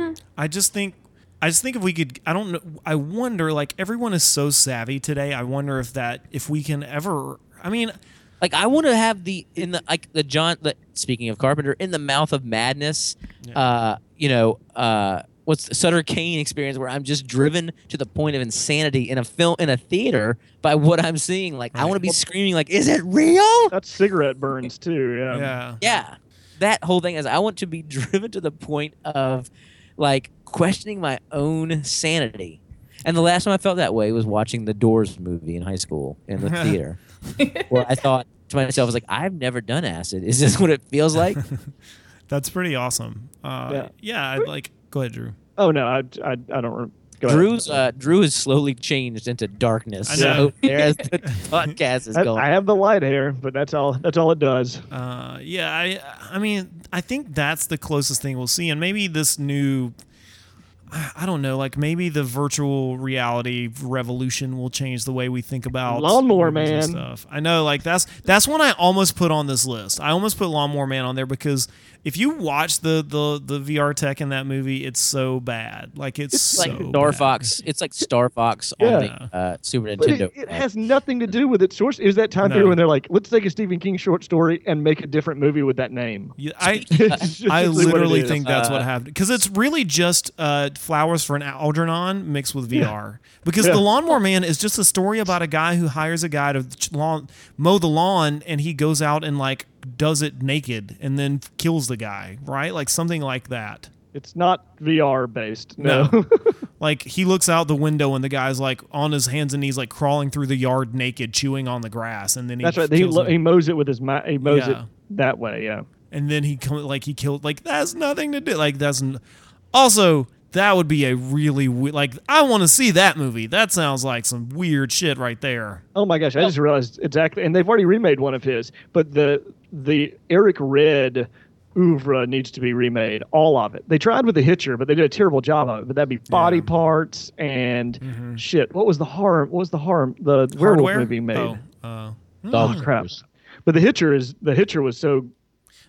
I just think I just think if we could I don't know I wonder like everyone is so savvy today. I wonder if that if we can ever I mean Like I want to have the in the like the John. The, speaking of Carpenter, in the mouth of madness, uh, you know, uh, what's the Sutter Kane experience where I'm just driven to the point of insanity in a film in a theater by what I'm seeing. Like I want to be screaming, like, "Is it real?" That's cigarette burns too. Yeah. yeah. Yeah, that whole thing is I want to be driven to the point of like questioning my own sanity. And the last time I felt that way was watching the Doors movie in high school in the theater, where I thought to myself, I was like, I've never done acid. Is this what it feels like? That's pretty awesome. Uh, yeah. Yeah. I'd like go ahead, Drew. Oh no, I I, I don't. Re- go ahead. Drew's uh, Drew has slowly changed into darkness. I know. So there's the podcast is I, going. I have the light here, but that's all. That's all it does. Uh, yeah, I I mean, I think that's the closest thing we'll see, and maybe this new, I don't know, like maybe the virtual reality revolution will change the way we think about Lawnmower movies and Man. stuff. I know, like that's that's one I almost put on this list. I almost put Lawnmower Man on there because if you watch the the the V R tech in that movie, it's so bad. Like it's, It's so like Star bad. Fox. It's like Star Fox Yeah. on the uh, Super But Nintendo. it, it has nothing to do with its source. It was that time No. period when they're like, let's take a Stephen King short story and make a different movie with that name. Yeah, I It's I essentially what it literally is. think that's what Uh, happened because it's really just uh, flowers for an Algernon mixed with V R. Because Yeah. the Lawnmower Man is just a story about a guy who hires a guy to ch- lawn, mow the lawn, and he goes out and like does it naked and then kills the guy, right? Like something like that. It's not V R based. No. No. Like he looks out the window and the guy's like on his hands and knees, like crawling through the yard naked, chewing on the grass, and then he that's right. He, kills lo- him. he mows it with his. Ma- he mows Yeah. it that way. Yeah. and then he come like he killed like that has nothing to do like that's n- also that would be a really we- like I want to see that movie. That sounds like some weird shit right there. Oh my gosh! I just realized exactly, and they've already remade one of his. But the the Eric Red oeuvre needs to be remade, all of it. They tried with the Hitcher, but they did a terrible job of it. But that'd be body Yeah. parts and Mhm. shit. What was the harm? What was the harm? The werewolf Hardware? movie made. Oh, uh, Dog Oh, crap! But the Hitcher is the Hitcher was so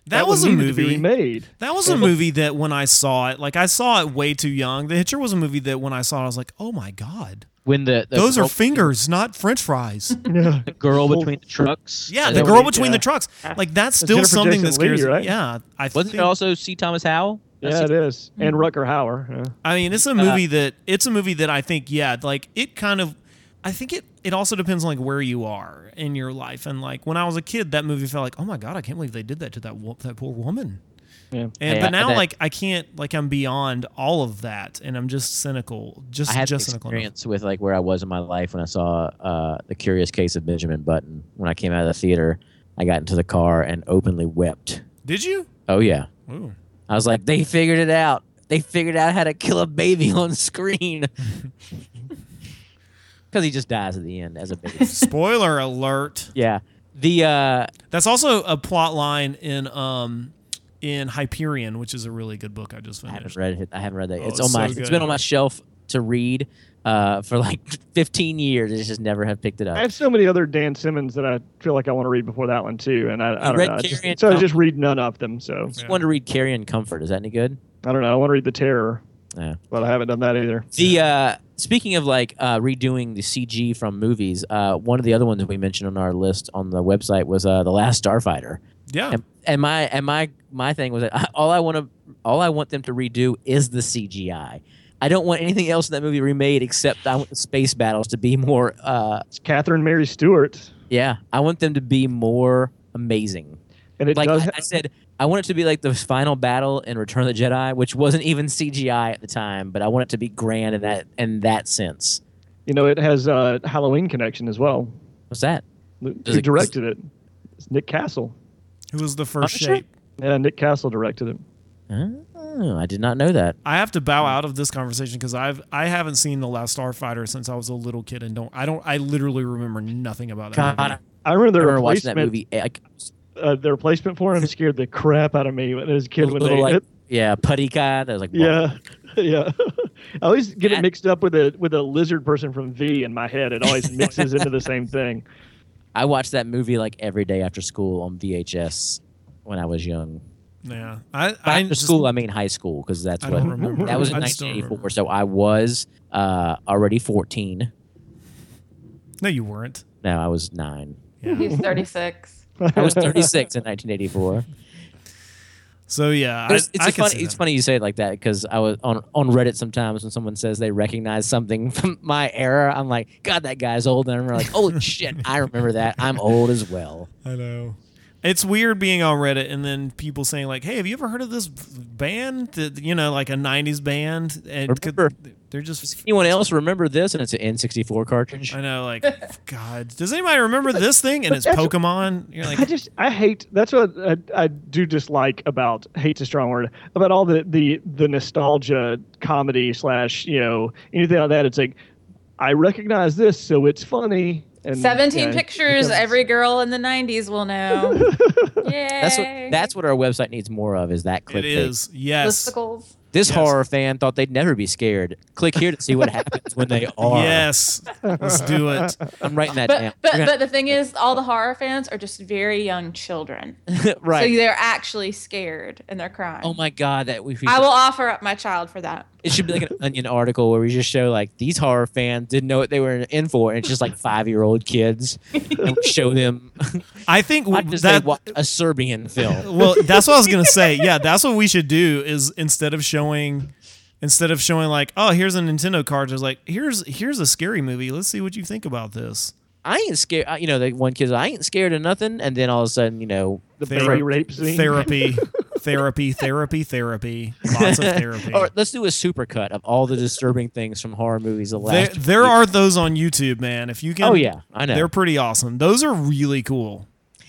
That, was one a needed to be movie. remade. That was a movie that when I saw it, like I saw it way too young. The Hitcher was a movie that when I saw it, I was like, oh my God. When the, the Those girl, are fingers, not French fries. Yeah. the girl between the trucks. Yeah, Is the that girl what it- between yeah. the trucks. Like that's still Jennifer something that Jason Leigh, scares me. right? Yeah, I Wasn't think. there also C. Thomas Howell? Yeah, it is. And Rutger Hauer. Yeah. I mean, it's a movie that it's a movie that I think, yeah, like it kind of. I think it. It also depends on like where you are in your life, and like when I was a kid, that movie felt like, oh my God, I can't believe they did that to that wo- that poor woman. Yeah. And Hey, but I- now, that- like I can't, like I'm beyond all of that, and I'm just cynical, just I had just an cynical. enough. experience with like where I was in my life when I saw uh, The Curious Case of Benjamin Button. When I came out of the theater, I got into the car and openly wept. Did you? Oh yeah, Ooh. I was like, they figured it out. They figured out how to kill a baby on screen. Because he just dies at the end as a baby. Spoiler alert. Yeah. The uh, That's also a plot line in um in Hyperion, which is a really good book I just I haven't finished. read it. I haven't read that. Oh, it's it's on my. so It's good. been on my shelf to read uh, for like fifteen years. I just never have picked it up. I have so many other Dan Simmons that I feel like I want to read before that one too, and I, I don't read know. I just- Carrion so I Comfort? just read none of them. So just wanted to read Carrion Comfort. Is that any good? I don't know. I want to read The Terror, Yeah. but I haven't done that either. The uh, speaking of like uh, redoing the C G from movies, uh, one of the other ones that we mentioned on our list on the website was uh, The Last Starfighter. Yeah. And, and my and my my thing was that I, all I want to all I want them to redo is the C G I. I don't want anything else in that movie remade except I want the space battles to be more. Uh, It's Catherine Mary Stewart, yeah, I want them to be more amazing. and it Like does. I, I said, I want it to be like the final battle in Return of the Jedi, which wasn't even C G I at the time, but I want it to be grand in that in that sense. you know, it has a Halloween connection as well. What's that? Who Does it- directed it? It's Nick Castle. Who was the first Punisher? shape? Yeah, Nick Castle directed it. Oh, I did not know that. I have to bow out of this conversation because I've I haven't seen The Last Starfighter since I was a little kid and don't I don't I literally remember nothing about that. God, movie. I remember I the remember watching that replacement. movie. eh, Like, Uh, the replacement for him scared the crap out of me when- as a kid when little, they. like, yeah, putty guy. That was like, yeah, yeah. I always get it That- mixed up with a with a lizard person from V in my head. It always mixes into the same thing. I watched that movie like every day after school on V H S when I was young. Yeah. I, By I after just- school, I mean high school, because that's I what don't remember. that was in I just don't nineteen eighty-four. remember. So I was uh, already fourteen. No, you weren't. No, I was nine. Yeah. He's thirty-six. I was thirty-six in nineteen eighty-four. So yeah, But it's, I, it's, I a can funny, see it's that. funny you say it like that, because I was on on Reddit sometimes when someone says they recognize something from my era. I'm like, God, that guy's old. And I'm like, oh shit, I remember that. I'm old as well. I know. It's weird being on Reddit and then people saying like, "Hey, have you ever heard of this band? That, you know, like a nineties band?" And could- Remember- they're just. Anyone else remember this? And it's an N sixty-four cartridge. I know, like, God, does anybody remember this thing? And But it's that's- Pokemon. You're I like, just I hate that's what I, I do dislike about hate's a strong word about all the the the nostalgia comedy slash you know anything like that. It's like I recognize this, so it's funny. And, seventeen yeah, pictures because- every girl in the nineties will know. Yay. That's what that's what our website needs more of, is that it clickbait. is. Yes. Listicles. This Yes. horror fan thought they'd never be scared. Click here to see what happens when they are. Yes. Let's do it. I'm writing that down. But but We're but the thing is, all the horror fans are just very young children, gonna- right. so they're actually scared and they're crying. Oh my god, that we. we I will offer up my child for that. It should be like an Onion article where we just show like these horror fans didn't know what they were in for, and it's just like five year old kids, and we show them. I think Not just that. they watch a Serbian film. Well, that's what I was gonna say. Yeah, that's what we should do. Is instead of showing, instead of showing like, oh, here's a Nintendo card, it's like here's here's a scary movie. Let's see what you think about this. I ain't scared. I- You know, the one kid's I ain't scared of nothing, and then all of a sudden, you know, the Thera- baby rape scene. Therapy, therapy, therapy, therapy. Lots of therapy. or let's do a supercut of all the disturbing things from horror movies. The There, last. there are those on YouTube, man. If you can, Oh yeah, I know. they're pretty awesome. Those are really cool.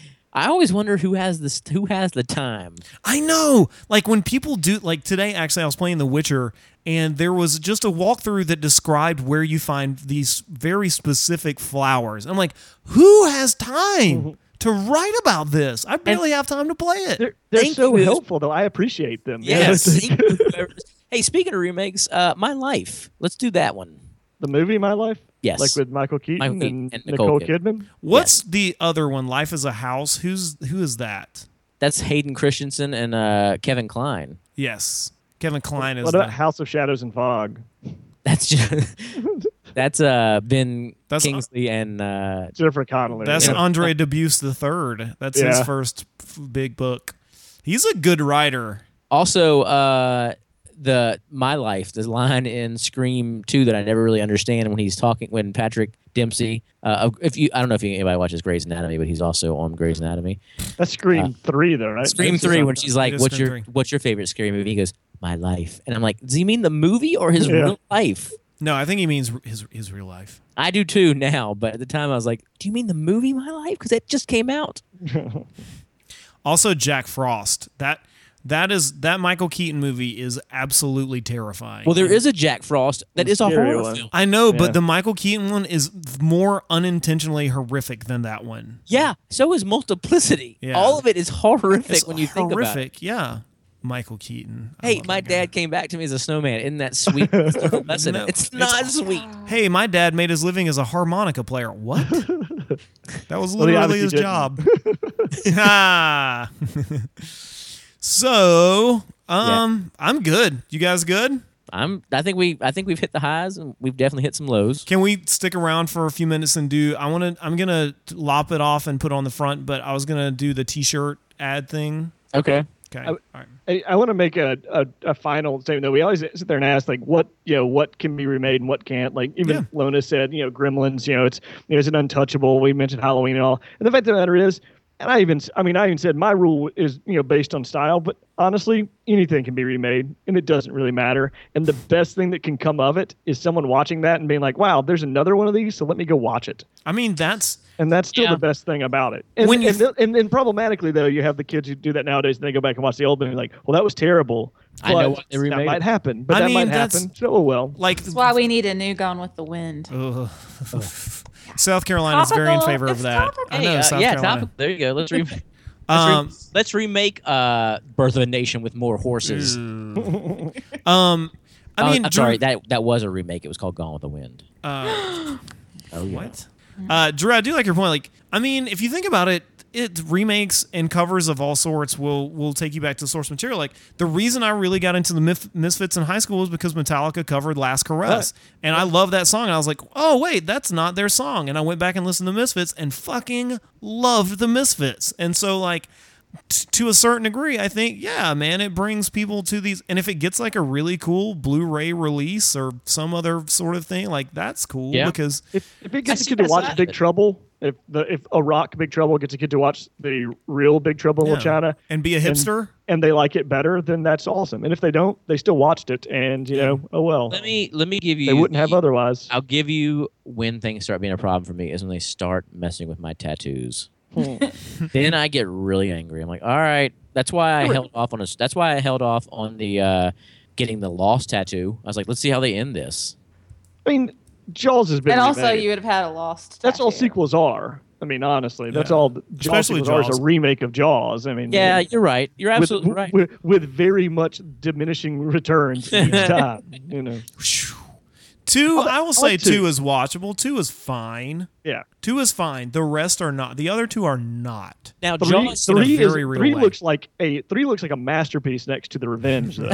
I always wonder who has this. Who has the time? I know. Like when people do, like today, actually, I was playing The Witcher, and there was just a walkthrough that described where you find these very specific flowers. I'm like, who has time to write about this? I barely have time to play it. They're, they're Thank so you. helpful, though. I appreciate them. Yes. It's like- Hey, speaking of remakes, uh, My Life. Let's do that one. the movie My Life. Yes. Like with Michael Keaton, Michael Keaton and, and Nicole, Nicole Kidman. What's the other one? Life is a House. Who's who is that? That's Hayden Christensen and uh, Kevin Kline. Yes, Kevin Kline is. What about the, House of Shadows and Fog? That's just that's uh Ben That's- Kingsley and uh, Jennifer Connelly. That's yeah. Andre Dubus the third. That's his Yeah. first f- big book. He's a good writer. also uh, the My Life, the line in Scream two that I never really understand when he's talking when Patrick Dempsey. Uh, if you, I don't know if anybody watches Grey's Anatomy, but he's also on Grey's Anatomy. That's Scream Uh, three, though, right? Scream That's three, just- when she's like, It is "What's Scream your three. What's your favorite scary movie?" He goes, "My Life," and I'm like, "Does he mean the movie or his Yeah. real life?" No, I think he means his his real life. I do too now, but at the time I was like, "Do you mean the movie My Life?" Because it just came out. Also, Jack Frost. That that is that Michael Keaton movie is absolutely terrifying. Well, there is a Jack Frost that is a Scary horror one. film. I know, Yeah. but the Michael Keaton one is more unintentionally horrific than that one. Yeah, so is Multiplicity. Yeah. All of it is horrific It's when you think about it. horrific. Yeah, Michael Keaton. I Hey, love my that guy. dad came back to me as a snowman. Isn't that sweet? It's not a lesson. No, it's it's- not sweet. Hey, my dad made his living as a harmonica player. What? That was Well, he literally his obviously didn't. job. Ah. So, um, I'm good. You guys good? I'm. I think we. I think we've hit the highs and we've definitely hit some lows. Can we stick around for a few minutes and do? I want to. I'm gonna lop it off and put it on the front, but I was gonna do the T-shirt ad thing. Okay. Okay. I- All right. I, I want to make a, a, a final statement though. We always sit there and ask like what you know what can be remade and what can't. Like even Yeah. Lona said, you know, Gremlins, you know, it's you know, it's an untouchable. We mentioned Halloween and all. And the fact of the matter is, and I even I mean I even said my rule is you know based on style, but honestly anything can be remade and it doesn't really matter. And the best thing that can come of it is someone watching that and being like, wow, there's another one of these, so let me go watch it. I mean, that's And that's still Yeah. the best thing about it. And, When you and, th- and then problematically, though, you have the kids who do that nowadays and they go back and watch the old one and be like, well, that was terrible. I know But why they that remade might it. happen. But I that mean, might that's- happen. So, oh, well. like. That's why we need a new Gone with the Wind. Ugh. South Carolina is very in Topical. favor of It's that. topical. I Hey, know uh, South yeah, Carolina. topic. There you go. Let's re- let's, Um, re- let's remake uh, Birth of a Nation with more horses. ooh. um, I Oh, mean, I'm Drew- sorry. That that was a remake. It was called Gone with the Wind. Uh, Oh yeah. what? Uh, Drew, I do like your point. Like, I mean, if you think about it, it remakes and covers of all sorts will will take you back to the source material. Like the reason I really got into the Mif- Misfits in high school was because Metallica covered "Last Caress," and I love that song. And I was like, oh wait, that's not their song. And I went back and listened to Misfits and fucking loved the Misfits. And so like. T- to a certain degree, I think, yeah, man, it brings people to these. And if it gets like a really cool Blu-ray release or some other sort of thing, like that's cool Yeah. because If, if it gets I a see kid to that watch side of Big it. Trouble, if the if a rock Big Trouble gets a kid to watch the real Big Trouble in yeah, Little China and be a hipster. and they like it better, then that's awesome. And if they don't, they still watched it. And, you know, oh, well. Let me let me give you. They wouldn't have the- otherwise. I'll give you when things start being a problem for me is when they start messing with my tattoos. Then I get really angry. I'm like, all right, that's why I held off on a, That's why I held off on the uh, getting the Lost tattoo. I was like, let's see how they end this. I mean, Jaws has been And also, remade. you would have had a lost. That's all tattoo. sequels are. I mean, honestly, that's Yeah. all the- Jaws Especially sequels are is Jaws. a remake of Jaws. I mean, Yeah, you're right. You're with, absolutely right. with, with very much diminishing returns each time. You know, Phew. Two, I like- I will I say like two. two. is watchable. Two is fine. yeah. Two is fine. The rest are not. The other two are not. Now, Three, Jaws. in a three, is, very real three way. looks like a three looks like a masterpiece next to the Revenge. Though.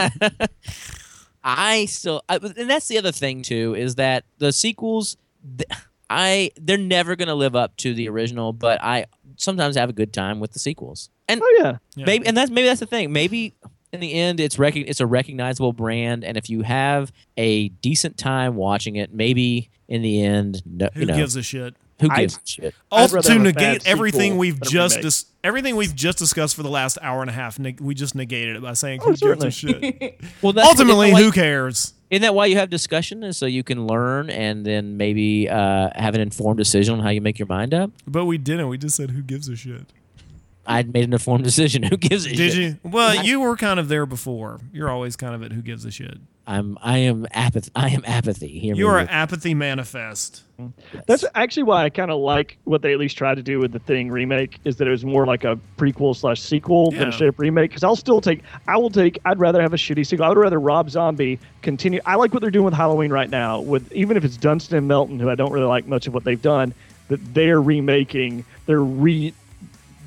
I still, I, and that's the other thing too, is that the sequels, th- I they're never gonna live up to the original, but I sometimes have a good time with the sequels, and oh yeah, Yeah. maybe, and that's maybe that's the thing. Maybe in the end, it's rec- it's a recognizable brand, and if you have a decent time watching it, maybe in the end, no, Who you know, gives a shit? who I- gives a shit? I'd Also, rather to have a negate bad everything sequel we've than a just remake. dis- everything we've just discussed for the last hour and a half, neg- we just negated it by saying Oh, who gives a certainly. shit. Well, that's, Ultimately, isn't that why- who cares? Isn't that why you have discussion? Is so you can learn and then maybe uh, have an informed decision on how you make your mind up. But we didn't. We just said who gives a shit. I made an informed decision. Who gives a Did shit? you? Well, you were kind of there before. You're always kind of at who gives a shit. I'm. I am apathy. I am apathy. Hear You me are with- apathy manifest. that's actually why I kind of like what they at least tried to do with the Thing remake. Is that it was more like a prequel slash sequel than Yeah. a straight up remake. Because I'll still take. I will take. I'd rather have a shitty sequel. I would rather Rob Zombie continue. I like what they're doing with Halloween right now. With even if it's Dunstan and Melton, who I don't really like much of what they've done, that they're remaking. They're re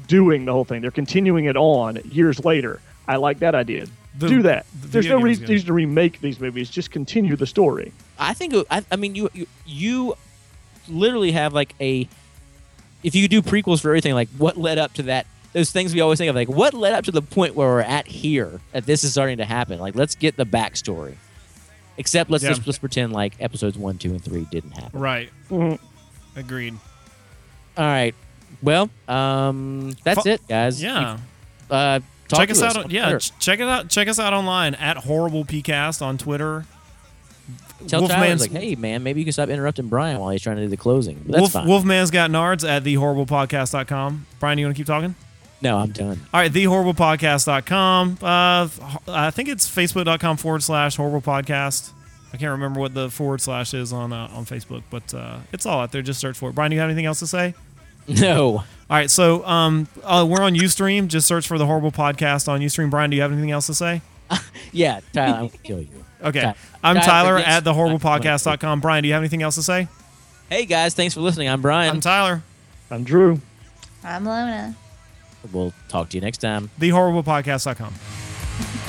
doing the whole thing. They're continuing it on years later. I like that idea. The- Do that. the There's video no game is reason good. to remake these movies. Just continue the story. I think. it- I, I mean, you, you you literally have like a. If you do prequels for everything, like what led up to that? Those things we always think of, like what led up to the point where we're at here, that this is starting to happen. Like, let's get the backstory. Except let's Yeah. just let's pretend like episodes one, two, and three didn't happen. Right. Mhm. Agreed. All right. Well, um, that's Fu- it, guys. Yeah. Uh, talk Check to us out. on On, yeah, Twitter. ch- check it out. Check us out online at Horrible Pcast on Twitter. Tell Tyler, Wolfman's like, hey man, maybe you can stop interrupting Brian while he's trying to do the closing. But that's Wolf, fine. Wolfman's got nards at the horrible podcast dot com. Brian, you want to keep talking? No, I'm done. All right, the horrible podcast dot com. Uh, I think it's facebook.com forward slash horrible podcast. I can't remember what the forward slash is on uh, on Facebook, but uh, it's all out there. Just search for it. Brian, do you have anything else to say? No. All right, so um, uh, we're on Ustream. Just search for the Horrible Podcast on Ustream. Brian, do you have anything else to say? Yeah, Tyler, I'm gonna kill you. Okay, Ty- I'm Tyler, Tyler yes. at the horrible podcast dot com. Brian, do you have anything else to say? Hey guys, thanks for listening. I'm Brian. I'm Tyler. I'm Drew. I'm Lona. We'll talk to you next time. the horrible podcast dot com.